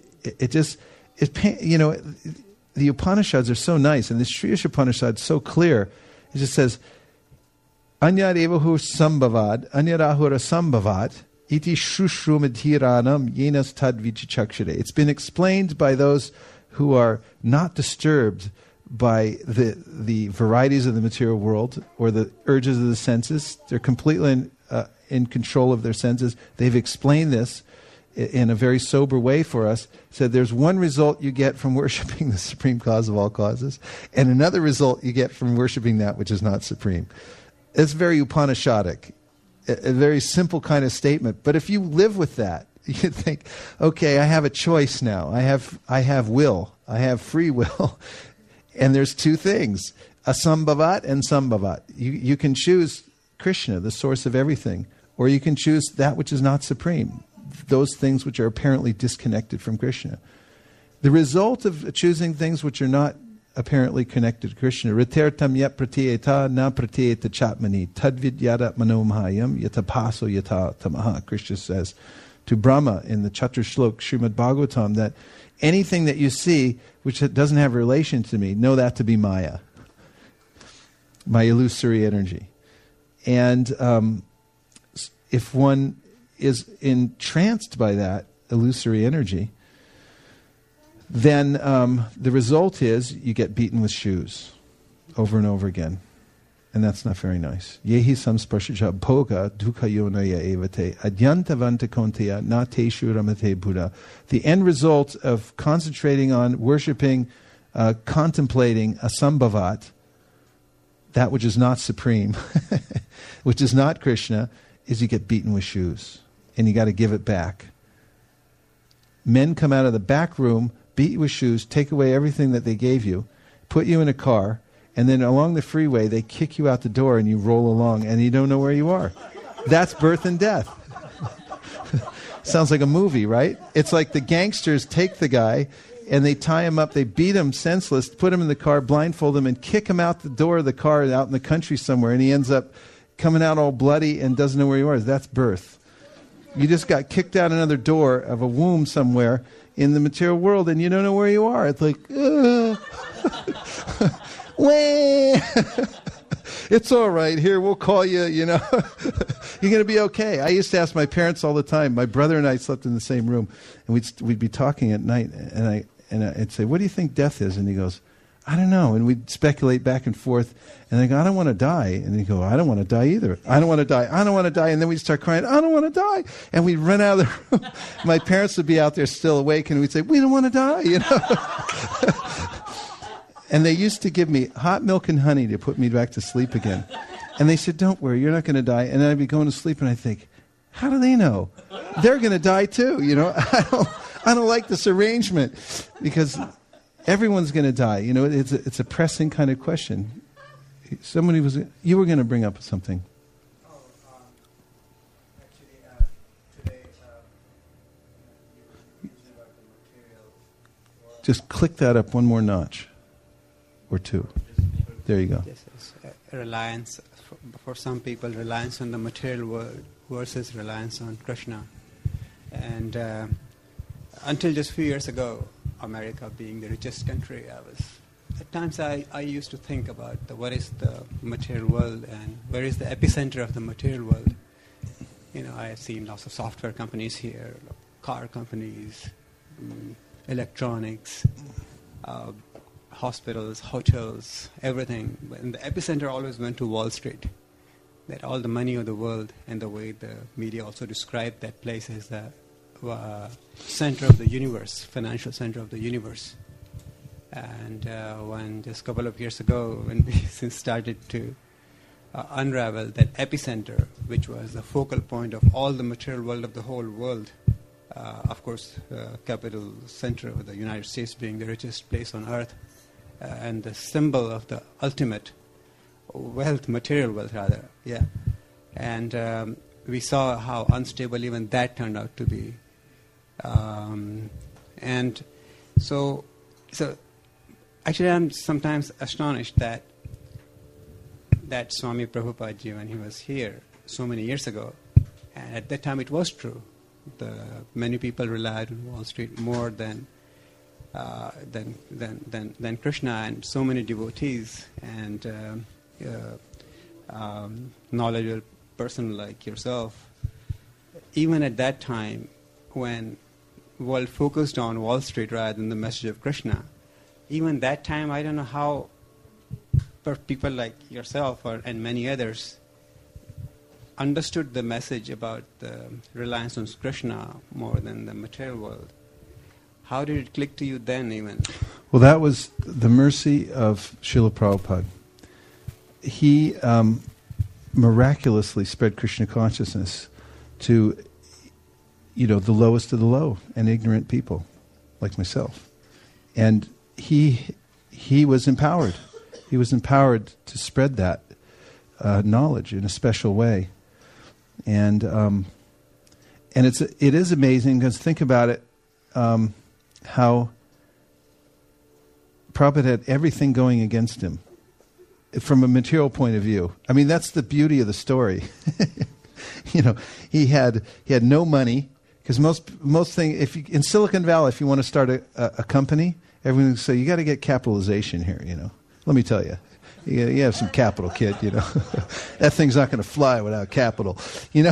the Upanishads are so nice, and the Sri Upanishad is so clear. It just says, Anyad evahu sambhavad, anyadahura sambhavat, iti shushrumadhiranam yenas tad vichichakshare. It's been explained by those who are not disturbed by the varieties of the material world or the urges of the senses. They're completely in control of their senses. They've explained this in a very sober way for us. Said there's one result you get from worshiping the supreme cause of all causes, and another result you get from worshiping that which is not supreme. It's very Upanishadic, a very simple kind of statement. But if you live with that, you think, okay, I have a choice now. I have will. I have free will. And there's two things, asambhavat and sambhavat. You can choose Krishna, the source of everything, or you can choose that which is not supreme, those things which are apparently disconnected from Krishna. The result of choosing things which are not apparently connected to Krishna, ritertam yat pratyeta na pratyeta chatmani tadvid yada manomhayam yatapaso yata tamaha. Krishna says to Brahma in the Chatur Shlok Srimad Bhagavatam that anything that you see which doesn't have a relation to me, know that to be Maya, my illusory energy. And if one is entranced by that illusory energy, then the result is you get beaten with shoes over and over again. And that's not very nice. Yehi samsparshaja bhoga dukha yonaya evate adyantavanta konteya na teshu ramate buddha. The end result of concentrating on worshipping, contemplating asambhavat, that which is not supreme, which is not Krishna, is you get beaten with shoes. And you got to give it back. Men come out of the back room, beat you with shoes, take away everything that they gave you, put you in a car, and then along the freeway, they kick you out the door and you roll along and you don't know where you are. That's birth and death. Sounds like a movie, right? It's like the gangsters take the guy and they tie him up, they beat him senseless, put him in the car, blindfold him, and kick him out the door of the car out in the country somewhere, and he ends up coming out all bloody and doesn't know where you are. That's birth. You just got kicked out another door of a womb somewhere in the material world and you don't know where you are. It's like, it's all right. Here, we'll call you, you're going to be okay. I used to ask my parents all the time. My brother and I slept in the same room, and we'd be talking at night, and I'd say, what do you think death is? And he goes, I don't know. And we'd speculate back and forth, and I go, I don't want to die. And he'd go, I don't want to die either. I don't want to die. I don't want to die. And then we'd start crying, I don't want to die. And we'd run out of the room. My parents would be out there still awake, and we'd say, we don't want to die, And they used to give me hot milk and honey to put me back to sleep again. And they said, don't worry, you're not going to die. And then I'd be going to sleep and I'd think, how do they know? They're going to die too, you know. I don't like this arrangement because everyone's going to die. You know, it's a pressing kind of question. You were going to bring up something. Actually, today you were using about the material. Just click that up one more notch or two. There you go. Yes, reliance, for some people, reliance on the material world versus reliance on Krishna. And until just a few years ago, America being the richest country, at times I used to think about what is the material world and where is the epicenter of the material world. You know, I have seen lots of software companies here, car companies, electronics, hospitals, hotels, everything. And the epicenter always went to Wall Street. That all the money of the world, and the way the media also described that place as the center of the universe, financial center of the universe. And when just a couple of years ago, when we started to unravel that epicenter, which was the focal point of all the material world of the whole world, of course, capital center of the United States being the richest place on earth, and the symbol of the ultimate wealth, material wealth rather, yeah. And we saw how unstable even that turned out to be. And so actually I'm sometimes astonished that Swami Prabhupada ji, when he was here so many years ago, and at that time it was true, many people relied on Wall Street more than Krishna, and so many devotees and knowledgeable person like yourself, even at that time when world focused on Wall Street rather than the message of Krishna, even that time I don't know how people like yourself and many others understood the message about the reliance on Krishna more than the material world. How did it click to you then even? Well, that was the mercy of Srila Prabhupada. He miraculously spread Krishna consciousness to, the lowest of the low and ignorant people like myself. And he was empowered. He was empowered to spread that knowledge in a special way. And it is amazing because think about it, how Prabhupada had everything going against him from a material point of view. I mean, that's the beauty of the story. He had no money because most things, in Silicon Valley, if you want to start a company, everyone will say you got to get capitalization here. Let me tell you. You have some capital, kid, That thing's not going to fly without capital, And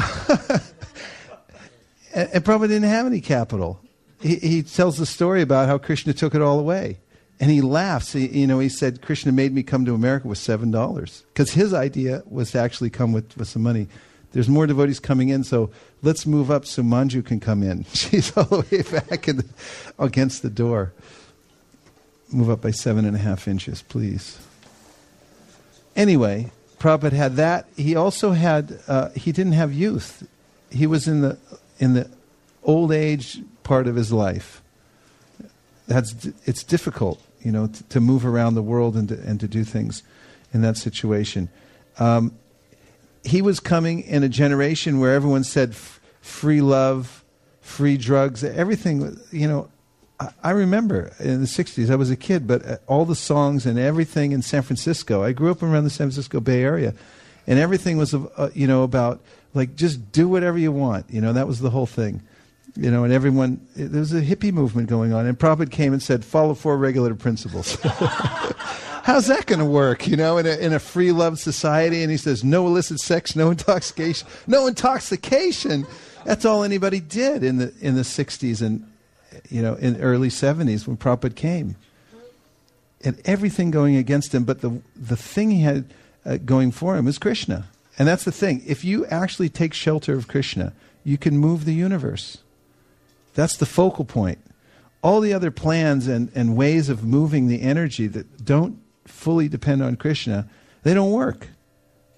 Prabhupada didn't have any capital. He tells the story about how Krishna took it all away. And he laughs. He said, Krishna made me come to America with $7. Because his idea was to actually come with some money. There's more devotees coming in, so let's move up so Manju can come in. She's all the way back against the door. Move up by 7.5 inches, please. Anyway, Prabhupada had that. He also had, he didn't have youth. He was in the old age part of his life. It's difficult, to move around the world and to do things in that situation. He was coming in a generation where everyone said free love, free drugs, everything, I remember in the 60s, I was a kid, but all the songs and everything in San Francisco, I grew up around the San Francisco Bay Area, and everything was, about, like, just do whatever you want. That was the whole thing. And everyone, there was a hippie movement going on, and Prabhupada came and said, follow 4 regulative principles. How's that going to work, in a free love society? And he says, no illicit sex, no intoxication. No intoxication! That's all anybody did in the 60s and, in the early 70s when Prabhupada came. And everything going against him, but the thing he had going for him is Krishna. And that's the thing. If you actually take shelter of Krishna, you can move the universe. That's the focal point. All the other plans and ways of moving the energy that don't fully depend on Krishna, they don't work.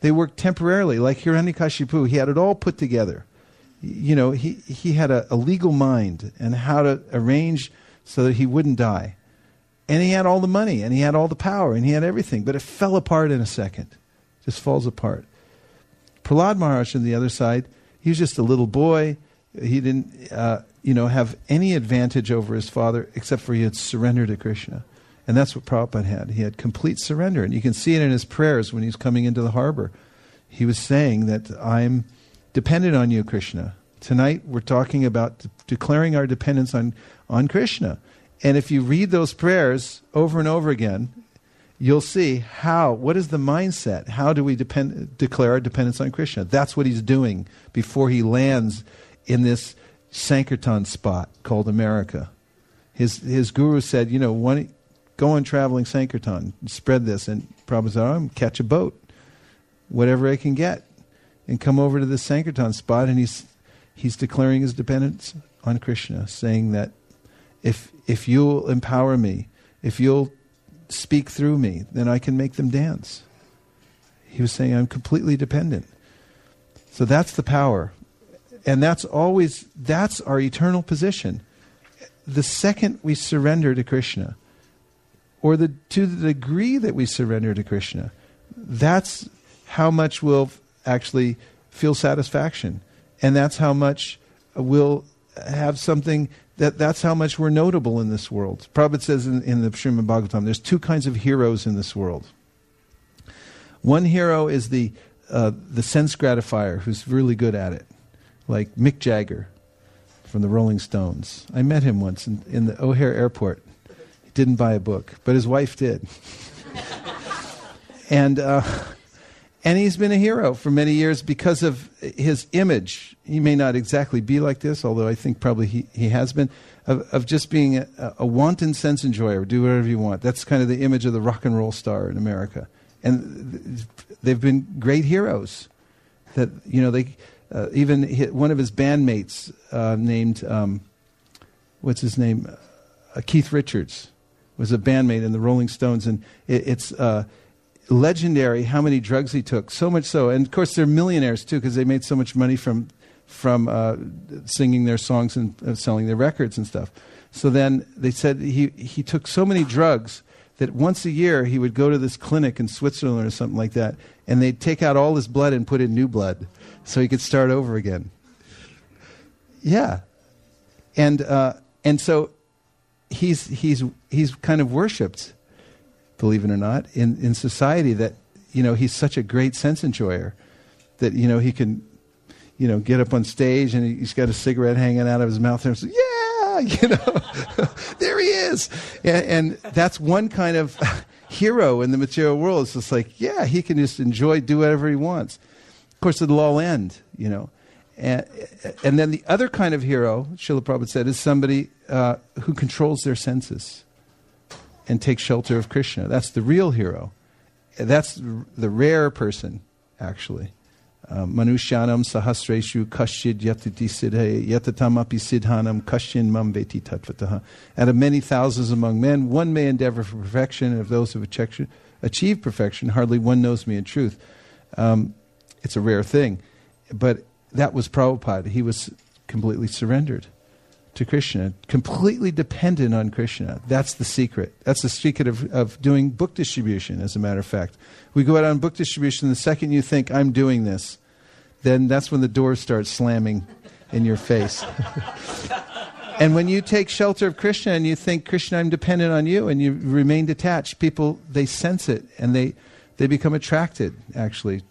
They worked temporarily, like Hiranyakashipu. He had it all put together. You know, he had a legal mind and how to arrange so that he wouldn't die. And he had all the money, and he had all the power, and he had everything. But it fell apart in a second. Just falls apart. Prahlad Maharaj on the other side, he was just a little boy. He didn't, have any advantage over his father except for he had surrendered to Krishna. And that's what Prabhupada had. He had complete surrender. And you can see it in his prayers when he's coming into the harbor. He was saying that I'm dependent on you, Krishna. Tonight we're talking about declaring our dependence on Krishna. And if you read those prayers over and over again, you'll see what is the mindset? How do we declare our dependence on Krishna? That's what he's doing before he lands in this Sankirtan spot called America. His guru said, go on traveling Sankirtan, spread this. And Prabhupada said, catch a boat, whatever I can get, and come over to this Sankirtan spot. And he's declaring his dependence on Krishna, saying that if you'll empower me, if you'll speak through me, then I can make them dance. He was saying, I'm completely dependent. So that's the power. And that's our eternal position. The second we surrender to Krishna, or to the degree that we surrender to Krishna, that's how much we'll actually feel satisfaction. And that's how much we'll have something, that's how much we're notable in this world. Prabhupada says in the Srimad Bhagavatam, there's two kinds of heroes in this world. One hero is the sense gratifier who's really good at it, like Mick Jagger from the Rolling Stones. I met him once in the O'Hare Airport. He didn't buy a book, but his wife did. And he's been a hero for many years because of his image. He may not exactly be like this, although I think probably he has been, of just being a wanton sense enjoyer, do whatever you want. That's kind of the image of the rock and roll star in America. And they've been great heroes. That, even one of his bandmates named, what's his name? Keith Richards was a bandmate in the Rolling Stones. And it's legendary how many drugs he took, so much so. And of course they're millionaires too, because they made so much money from singing their songs and selling their records and stuff. So then they said he took so many drugs that once a year he would go to this clinic in Switzerland or something like that, and they'd take out all his blood and put in new blood so he could start over again. Yeah. And so he's kind of worshipped, believe it or not, in society, that, he's such a great sense enjoyer that, he can, get up on stage and he's got a cigarette hanging out of his mouth and says, there he is. And that's one kind of hero in the material world. It's just like, he can just do whatever he wants. Of course, it'll all end, And then the other kind of hero, Srila Prabhupada said, is somebody who controls their senses and take shelter of Krishna. That's the real hero. That's the rare person, actually. Manushyanam sahasreshu kashid yatati siddhe yatatamapi siddhanam kashin mam veti tatvataha. Out of many thousands among men, one may endeavor for perfection, and of those who have achieved perfection, hardly one knows me in truth. It's a rare thing. But that was Prabhupada. He was completely surrendered to Krishna, completely dependent on Krishna. That's the secret. That's the secret of doing book distribution, as a matter of fact. We go out on book distribution, the second you think, I'm doing this, then that's when the doors start slamming in your face. And when you take shelter of Krishna and you think, Krishna, I'm dependent on you, and you remain detached, people, they sense it, and they become attracted, actually.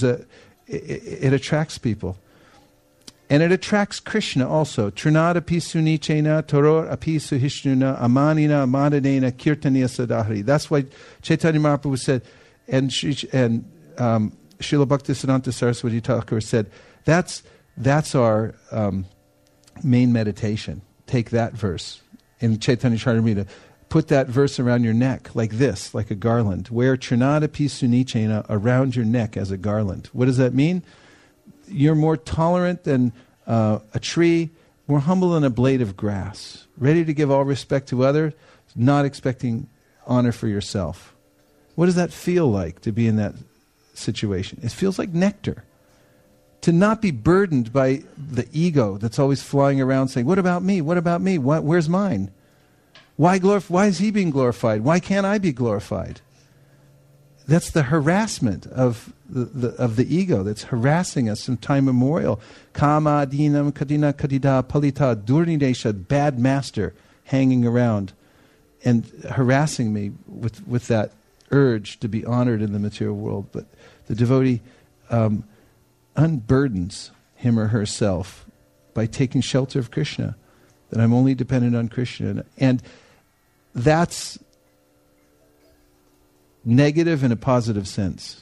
It attracts people. And it attracts Krishna also. Trinada pisuni chena toror api suhishnuna amanina amadadena kirtaniya sadahari. That's why Chaitanya Mahaprabhu said, and Srila Bhaktisiddhanta Saraswati Thakur said, that's our main meditation. Take that verse in Chaitanya Charitamrita. Put that verse around your neck like this, like a garland. Wear Trinada pisuni chena around your neck as a garland. What does that mean? You're more tolerant than a tree, more humble than a blade of grass, ready to give all respect to others, not expecting honor for yourself. What does that feel like, to be in that situation. It feels like nectar. To not be burdened by the ego that's always flying around saying, what about me? What about me? Where's mine? Why is he being glorified? Why can't I be glorified? That's the harassment of the ego that's harassing us from time immemorial. Kama, dinam, kadina, kadida, palita, durnidesha, bad master hanging around and harassing me with that urge to be honored in the material world. But the devotee unburdens him or herself by taking shelter of Krishna, that I'm only dependent on Krishna. And that's negative in a positive sense.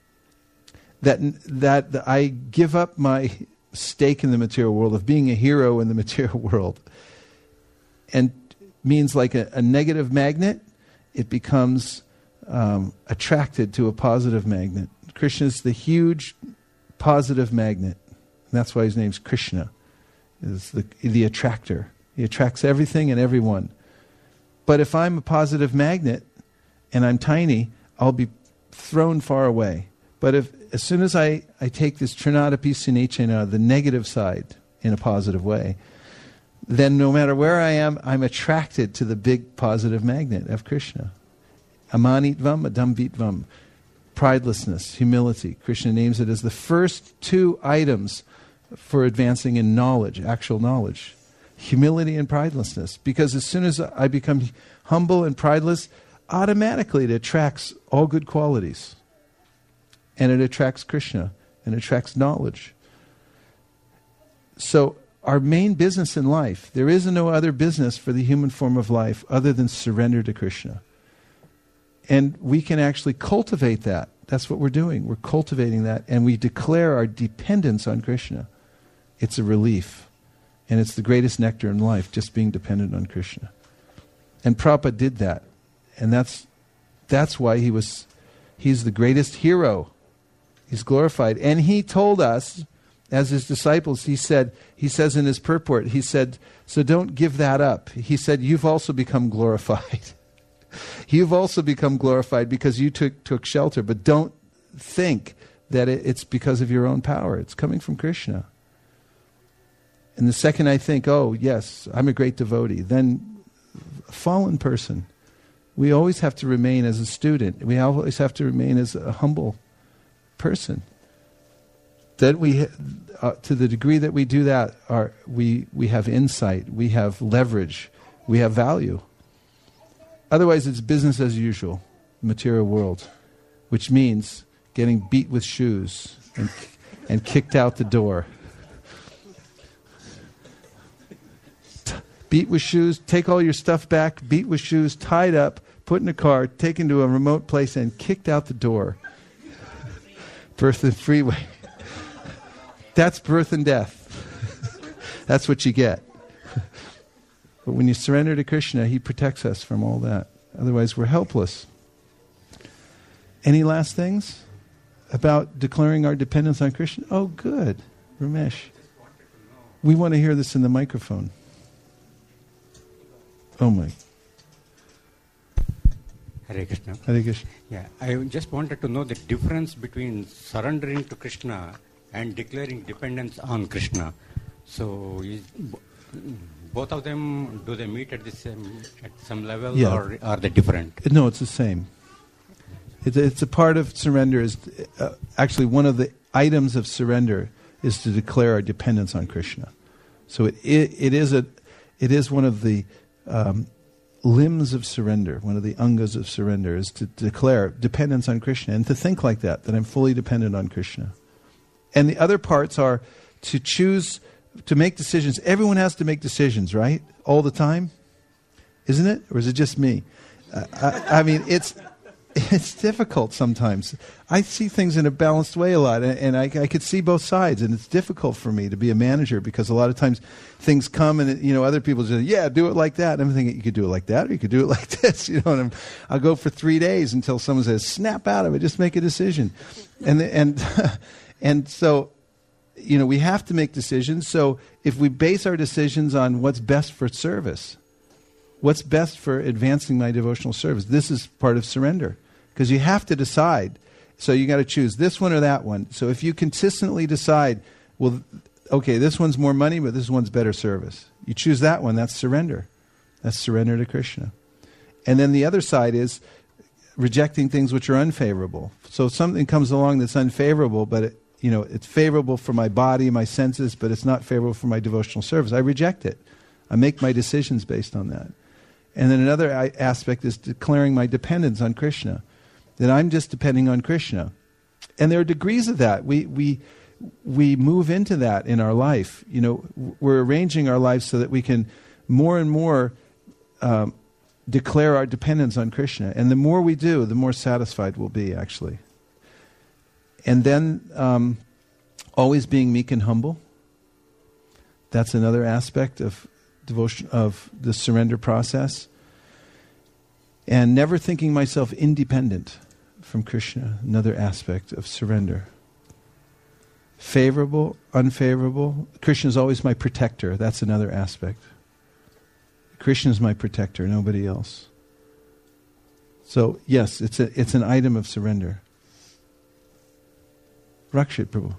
That I give up my stake in the material world of being a hero in the material world, and means like a negative magnet, it becomes attracted to a positive magnet. Krishna is the huge positive magnet. And that's why his name's Krishna, is the attractor. He attracts everything and everyone. But if I'm a positive magnet and I'm tiny, I'll be thrown far away. But as soon as I take this trinadapi sunechena, the negative side, in a positive way, then no matter where I am, I'm attracted to the big positive magnet of Krishna. Amanitvam, adambitvam. Pridelessness, humility. Krishna names it as the first two items for advancing in knowledge, actual knowledge. Humility and pridelessness. Because as soon as I become humble and prideless, automatically it attracts all good qualities. And it attracts Krishna and attracts knowledge. So our main business in life, there is no other business for the human form of life other than surrender to Krishna. And we can actually cultivate that. That's what we're doing. We're cultivating that, and we declare our dependence on Krishna. It's a relief. And it's the greatest nectar in life, just being dependent on Krishna. And Prabhupada did that. And that's why he's the greatest hero. He's glorified. And he told us, as his disciples, he says in his purport, he said, so don't give that up. He said, you've also become glorified. You've also become glorified because you took shelter. But don't think that it's because of your own power. It's coming from Krishna. And the second I think, oh, yes, I'm a great devotee, then a fallen person. We always have to remain as a student. We always have to remain as a humble person. That we, to the degree that we do that, we have insight, we have leverage, we have value. Otherwise, it's business as usual, material world, which means getting beat with shoes and kicked out the door. Beat with shoes, take all your stuff back, beat with shoes, tied up, put in a car, taken to a remote place, and kicked out the door. Birth and freeway. That's birth and death. That's what you get. But when you surrender to Krishna, he protects us from all that. Otherwise, we're helpless. Any last things about declaring our dependence on Krishna? Oh, good. Ramesh. We want to hear this in the microphone. Oh, my. Hare Krishna. Hare Krishna. Yeah, I just wanted to know the difference between surrendering to Krishna and declaring dependence on Krishna. So, both of them, do they meet at some level, yeah. or are they different? No, it's the same. It's a part of surrender. Is actually one of the items of surrender is to declare our dependence on Krishna. So it is one of the limbs of surrender. One of the angas of surrender is to declare dependence on Krishna and to think like that I'm fully dependent on Krishna. And the other parts are to choose to make decisions. Everyone has to make decisions, right? All the time? Isn't it? Or is it just me? I mean, it's difficult sometimes. I see things in a balanced way a lot, and I could see both sides, and it's difficult for me to be a manager because a lot of times things come and, other people say, yeah, do it like that. And I'm thinking, you could do it like that, or you could do it like this, and I'll go for 3 days until someone says, snap out of it, just make a decision. And so, we have to make decisions. So if we base our decisions on what's best for service, what's best for advancing my devotional service, this is part of surrender. Because you have to decide. So you got to choose this one or that one. So if you consistently decide, well, okay, this one's more money, but this one's better service. You choose that one, that's surrender. That's surrender to Krishna. And then the other side is rejecting things which are unfavorable. So if something comes along that's unfavorable, but it's favorable for my body, my senses, but it's not favorable for my devotional service, I reject it. I make my decisions based on that. And then another aspect is declaring my dependence on Krishna. That I'm just depending on Krishna. And there are degrees of that. We move into that in our life. We're arranging our lives so that we can more and more declare our dependence on Krishna. And the more we do, the more satisfied we'll be, actually. And then always being meek and humble. That's another aspect of devotion, of the surrender process. And never thinking myself independent from Krishna, another aspect of surrender. Favorable, unfavorable. Krishna is always my protector. That's another aspect. Krishna is my protector, nobody else. So yes, it's an item of surrender. Rakshit Prabhu.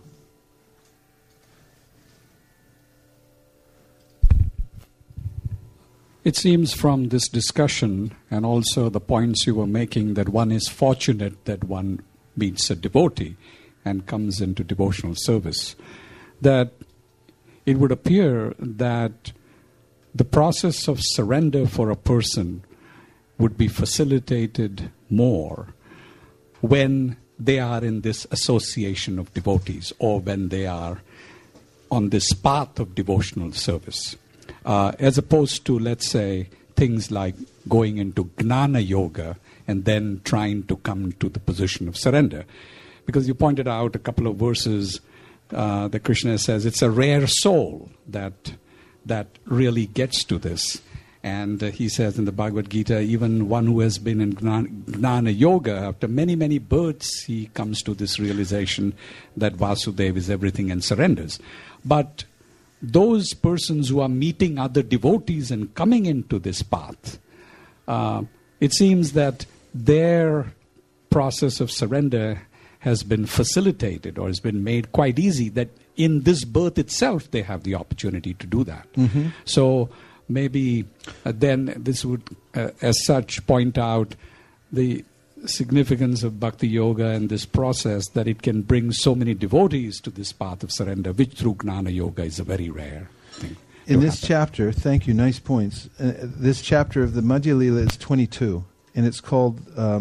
It seems from this discussion and also the points you were making that one is fortunate that one meets a devotee and comes into devotional service, that it would appear that the process of surrender for a person would be facilitated more when they are in this association of devotees or when they are on this path of devotional service. As opposed to, let's say, things like going into Gnana Yoga and then trying to come to the position of surrender. Because you pointed out a couple of verses that Krishna says it's a rare soul that really gets to this. And he says in the Bhagavad Gita, even one who has been in Gnana Yoga, after many, many births, he comes to this realization that Vasudeva is everything and surrenders. But those persons who are meeting other devotees and coming into this path, it seems that their process of surrender has been facilitated or has been made quite easy, that in this birth itself they have the opportunity to do that. Mm-hmm. So maybe then this would, as such, point out the significance of Bhakti Yoga and this process, that it can bring so many devotees to this path of surrender, which through Gnana Yoga is a very rare thing. In this chapter, thank you, nice points. This chapter of the Madhya Lila is 22, and it's called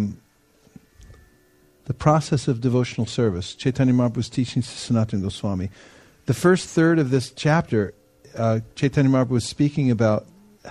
The Process of Devotional Service, Chaitanya Mahaprabhu's teachings to Sanatana Goswami. The first third of this chapter, Chaitanya Mahaprabhu was speaking about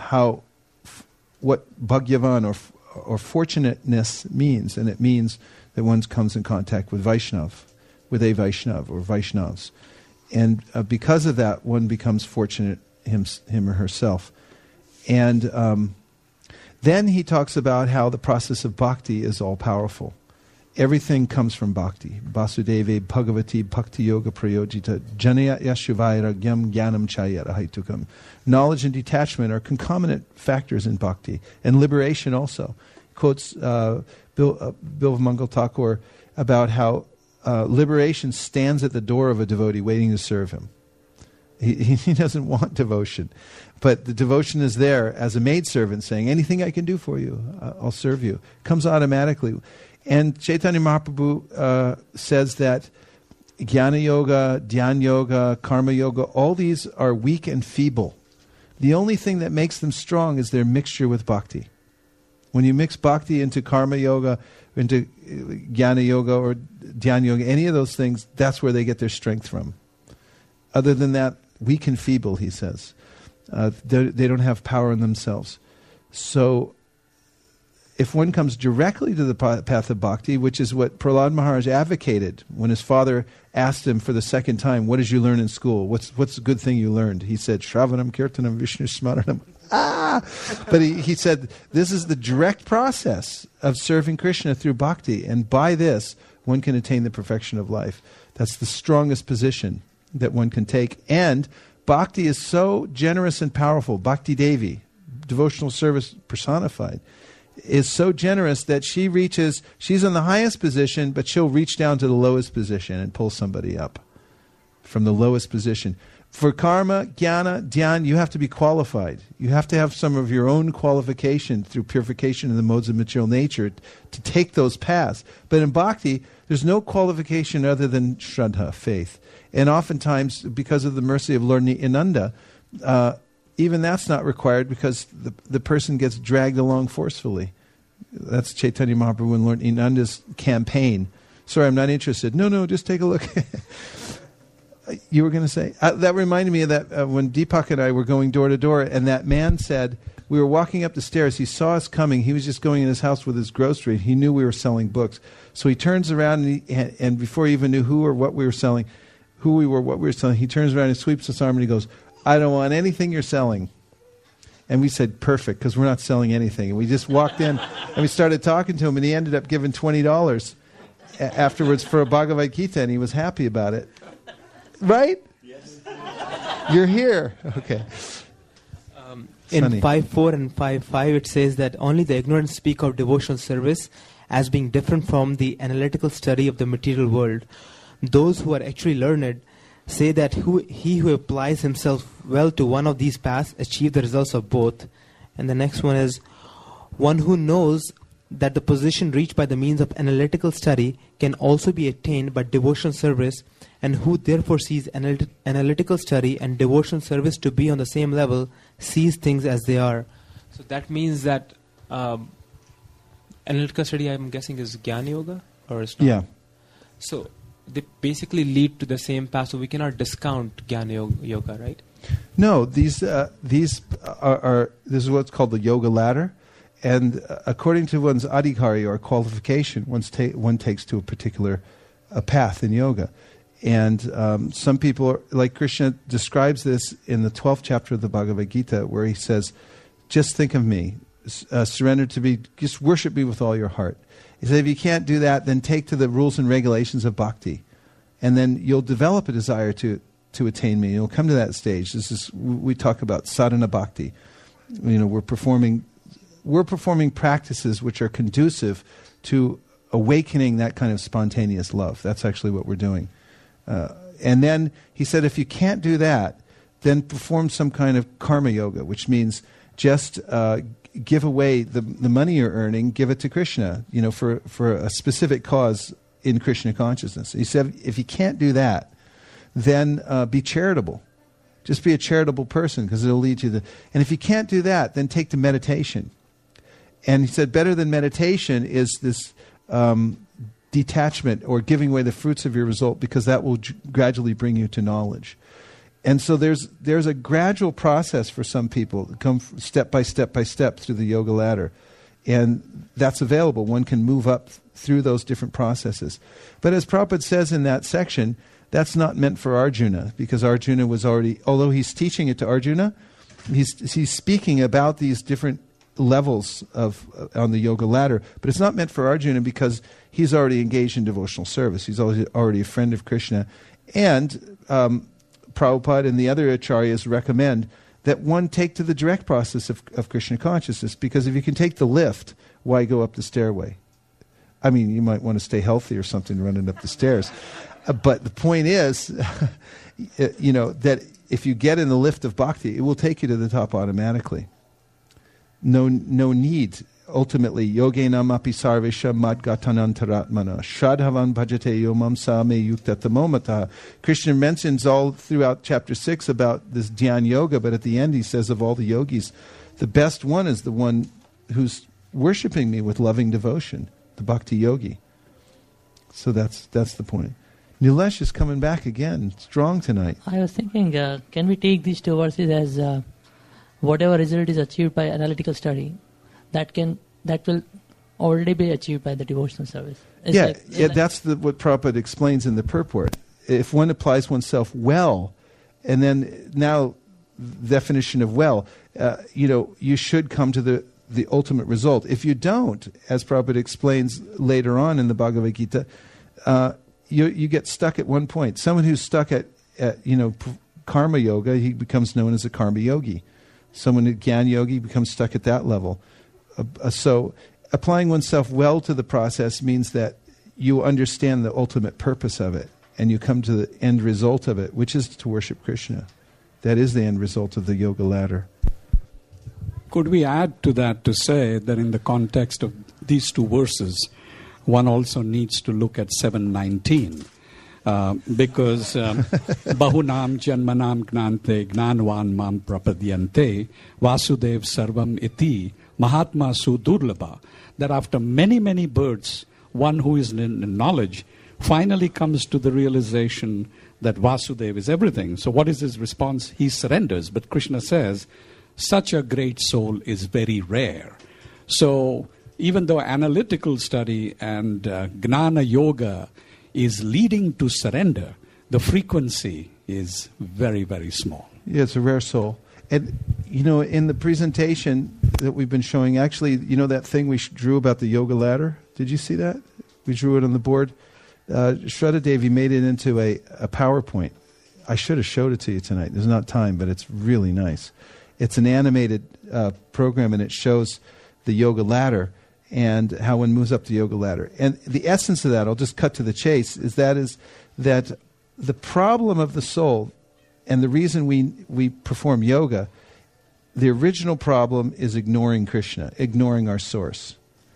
what Bhagyavan or fortunateness means, and it means that one comes in contact with Vaishnav, with a Vaishnav or Vaishnavs. And because of that, one becomes fortunate, him or herself. And then he talks about how the process of bhakti is all-powerful. Everything comes from bhakti. Vasudeve Bhagavati Bhakti Yoga Prayojita Janaya Yashuvairagyam Jnanam Chayara Haitukam. Knowledge and detachment are concomitant factors in bhakti, and liberation also. He quotes Bilvamangal Thakur about how liberation stands at the door of a devotee waiting to serve him. He doesn't want devotion, but the devotion is there as a maidservant saying, anything I can do for you, I'll serve you. It comes automatically. And Chaitanya Mahaprabhu says that Jnana Yoga, Dhyan Yoga, Karma Yoga, all these are weak and feeble. The only thing that makes them strong is their mixture with bhakti. When you mix bhakti into Karma Yoga, into Jnana Yoga or Dhyan Yoga, any of those things, that's where they get their strength from. Other than that, weak and feeble, he says. They don't have power in themselves. So if one comes directly to the path of bhakti, which is what Prahlad Maharaj advocated when his father asked him for the second time, what did you learn in school? What's the good thing you learned? He said, Shravanam, Kirtanam, Vishnu Smaranam. But he said, this is the direct process of serving Krishna through bhakti. And by this, one can attain the perfection of life. That's the strongest position that one can take. And bhakti is so generous and powerful. Bhakti Devi, devotional service personified, is so generous that she's in the highest position, but she'll reach down to the lowest position and pull somebody up from the lowest position. For karma, jnana, dhyan, you have to be qualified. You have to have some of your own qualification through purification in the modes of material nature to take those paths. But in bhakti, there's no qualification other than shraddha, faith. And oftentimes, because of the mercy of Lord Nityananda, even that's not required because the person gets dragged along forcefully. That's Chaitanya Mahaprabhu and Lord Nityananda's campaign. Sorry, I'm not interested. No, just take a look. You were going to say? That reminded me of that when Deepak and I were going door to door, and that man said, we were walking up the stairs, he saw us coming, he was just going in his house with his grocery, he knew we were selling books. So he turns around, and before he even knew who or what we were selling, who we were, what we were selling, he turns around and sweeps his arm and he goes, I don't want anything you're selling. And we said, perfect, because we're not selling anything. And we just walked in, and we started talking to him, and he ended up giving $20 afterwards for a Bhagavad Gita, and he was happy about it. Right? Yes. You're here. Okay. In 5.4 and 5.5, it says that only the ignorant speak of devotional service as being different from the analytical study of the material world. Those who are actually learned say that he who applies himself well to one of these paths achieve the results of both. And the next one is, one who knows that the position reached by the means of analytical study can also be attained by devotional service, and who therefore sees analytical study and devotional service to be on the same level, sees things as they are. So that means that analytical study, I'm guessing, is Jnana Yoga? Or is not? Yeah. So they basically lead to the same path, so we cannot discount Jnana Yoga, right? No, these are this is what's called the yoga ladder. And according to one's adhikari or qualification, one takes to a particular path in yoga. And some people, like Krishna describes this in the 12th chapter of the Bhagavad Gita, where he says, just think of me, surrender to me, just worship me with all your heart. He said, if you can't do that, then take to the rules and regulations of bhakti. And then you'll develop a desire to attain me. You'll come to that stage. We talk about sadhana bhakti. We're performing practices which are conducive to awakening that kind of spontaneous love. That's actually what we're doing. And then he said, if you can't do that, then perform some kind of karma yoga, which means just give away the money you're earning, give it to Krishna, for a specific cause in Krishna consciousness. He said, if you can't do that, then be charitable. Just be a charitable person, because it'll lead you to... And if you can't do that, then take to meditation. And he said, better than meditation is this detachment or giving away the fruits of your result, because that will gradually bring you to knowledge. And so there's a gradual process for some people to come step by step through the yoga ladder. And that's available. One can move up through those different processes. But as Prabhupada says in that section, that's not meant for Arjuna, because Arjuna was already, although he's teaching it to Arjuna, he's speaking about these different levels on the yoga ladder, but it's not meant for Arjuna because he's already engaged in devotional service. He's already a friend of Krishna. And Prabhupada and the other acharyas recommend that one take to the direct process of Krishna consciousness, because if you can take the lift, why go up the stairway? I mean, you might want to stay healthy or something running up the stairs. But the point is, that if you get in the lift of bhakti, it will take you to the top automatically. No need. Ultimately, yogenam api sarvesha madgatanantaratmana shradhavan bhajate yomam same yuktatamomata. Krishna mentions all throughout chapter 6 about this dhyan yoga, but at the end he says of all the yogis, the best one is the one who's worshipping me with loving devotion, the bhakti yogi. So that's the point. Nilesh is coming back again, strong tonight. I was thinking, can we take these two verses as whatever result is achieved by analytical study, that will already be achieved by the devotional service? That's what Prabhupada explains in the purport. If one applies oneself well, and then now definition of well, you should come to the ultimate result. If you don't, as Prabhupada explains later on in the Bhagavad Gita, you get stuck at one point. Someone who's stuck at karma yoga, he becomes known as a karma yogi. Someone at Jnana yogi becomes stuck at that level. So applying oneself well to the process means that you understand the ultimate purpose of it, and you come to the end result of it, which is to worship Krishna. That is the end result of the yoga ladder. Could we add to that to say that in the context of these two verses, one also needs to look at 7:19, because Bahunam Janmanam Gnante Gnanvan Mam Prapadyante Vasudev Sarvam Iti Mahatma Sudurlabha, that after many, many births, one who is in knowledge finally comes to the realization that Vasudeva is everything. So what is his response? He surrenders. But Krishna says, such a great soul is very rare. So even though analytical study and Gnana Yoga is leading to surrender, the frequency is very, very small. Yeah, it's a rare soul. And, in the presentation that we've been showing, actually, that thing we drew about the yoga ladder? Did you see that? We drew it on the board. Shraddha Devi made it into a PowerPoint. I should have showed it to you tonight. There's not time, but it's really nice. It's an animated program, and it shows the yoga ladder and how one moves up the yoga ladder. And the essence of that, I'll just cut to the chase, is that the problem of the soul and the reason we perform yoga, the original problem is ignoring Krishna, ignoring our source.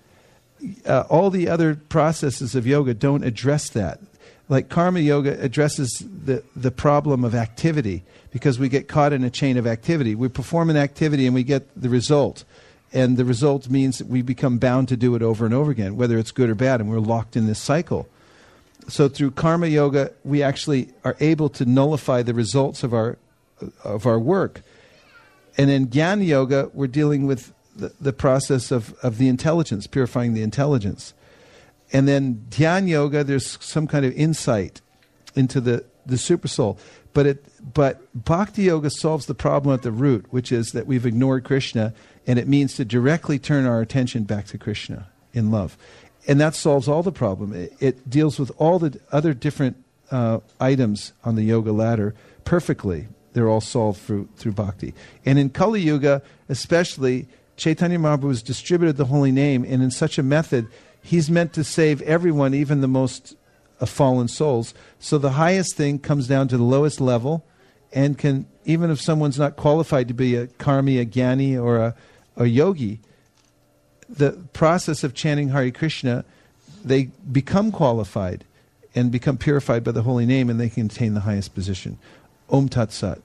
All the other processes of yoga don't address that. Like karma yoga addresses the problem of activity, because we get caught in a chain of activity. We perform an activity and we get the result. And the result means that we become bound to do it over and over again, whether it's good or bad, and we're locked in this cycle. So through karma yoga, we actually are able to nullify the results of our work. And in Jnana yoga, we're dealing with the process of the intelligence, purifying the intelligence. And then Dhyan yoga, there's some kind of insight into the supersoul. But Bhakti yoga solves the problem at the root, which is that we've ignored Krishna, and it means to directly turn our attention back to Krishna in love. And that solves all the problem. It deals with all the other different items on the yoga ladder perfectly. They're all solved through Bhakti. And in Kali Yuga, especially, Chaitanya Mahaprabhu has distributed the holy name, and in such a method, he's meant to save everyone, even the most fallen souls. So the highest thing comes down to the lowest level, and can, even if someone's not qualified to be a karmi, a jnani, or a yogi, the process of chanting Hare Krishna, they become qualified and become purified by the holy name, and they can attain the highest position. Om Tat Sat.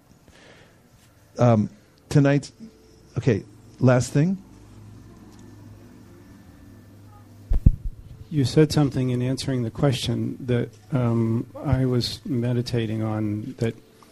Tonight, okay, last thing. You said something in answering the question that I was meditating on, that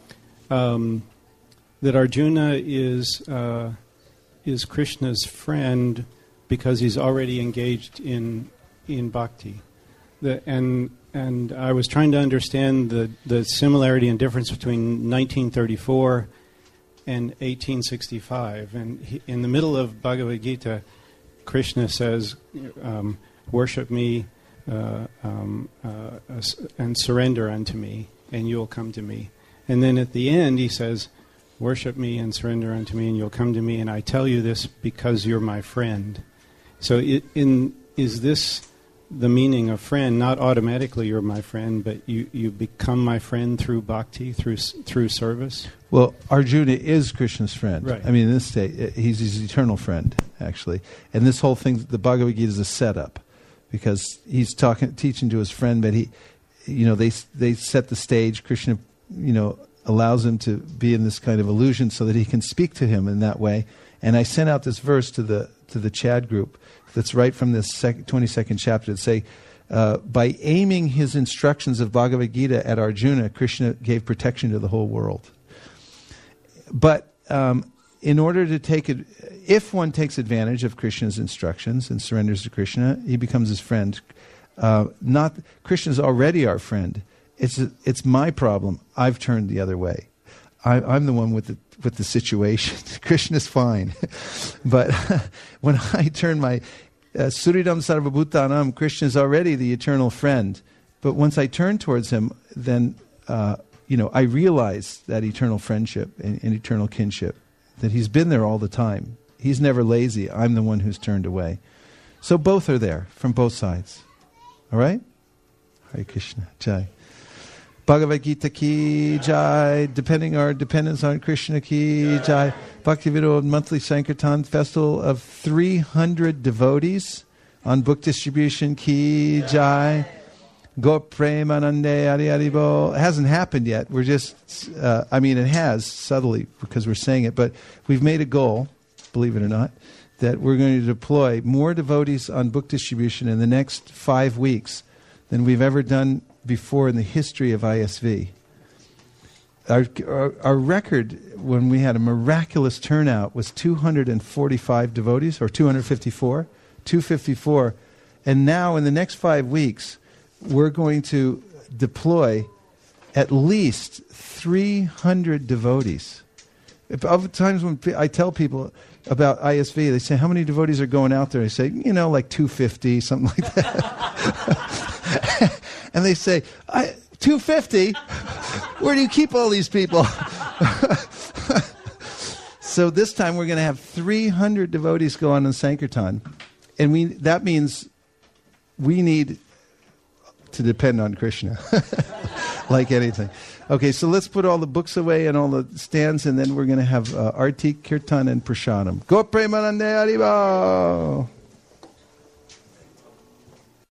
Arjuna is Krishna's friend because he's already engaged in bhakti. And I was trying to understand the similarity and difference between 1934 and 1865. And in the middle of Bhagavad Gita, Krishna says, worship me and surrender unto me, and you'll come to me. And then at the end he says, worship me and surrender unto me, and you'll come to me, and I tell you this because you're my friend. So is this the meaning of friend? Not automatically you're my friend, but you become my friend through bhakti, through service? Well, Arjuna is Krishna's friend. Right. I mean, in this state, he's his eternal friend, actually. And this whole thing, the Bhagavad Gita, is a setup, because he's teaching to his friend, but they set the stage. Krishna, allows him to be in this kind of illusion so that he can speak to him in that way. And I sent out this verse to the Chad group that's right from this 22nd chapter that say, by aiming his instructions of Bhagavad Gita at Arjuna, Krishna gave protection to the whole world. But in order to if one takes advantage of Krishna's instructions and surrenders to Krishna, he becomes his friend. Krishna's already our friend. It's my problem. I've turned the other way. I'm the one with the situation. Krishna's fine. But when I turn my Suridam Sarvabhutanam, Krishna's already the eternal friend. But once I turn towards him, then I realize that eternal friendship and eternal kinship, that he's been there all the time. He's never lazy. I'm the one who's turned away. So both are there from both sides. All right? Hare Krishna. Jai. Bhagavad Gita ki jai. Depending our dependence on Krishna ki jai. Bhaktivedanta monthly Sankirtan festival of 300 devotees on book distribution ki jai. Go Premanande Adi Adibo. It hasn't happened yet. We're just, it has subtly because we're saying it, but we've made a goal, believe it or not, that we're going to deploy more devotees on book distribution in the next 5 weeks than we've ever done before in the history of ISV. Our record when we had a miraculous turnout was 245 devotees, or 254. 254. And now in the next 5 weeks, we're going to deploy at least 300 devotees. Other times when I tell people about ISV, they say, how many devotees are going out there? I say, like 250, something like that. And they say, 250? Where do you keep all these people? So this time we're going to have 300 devotees go on the Sankirtan. And that means we need to depend on Krishna, like anything. Okay, so let's put all the books away and all the stands, and then we're going to have Arti, Kirtan, and Prasadam. Go Premanande Haribo!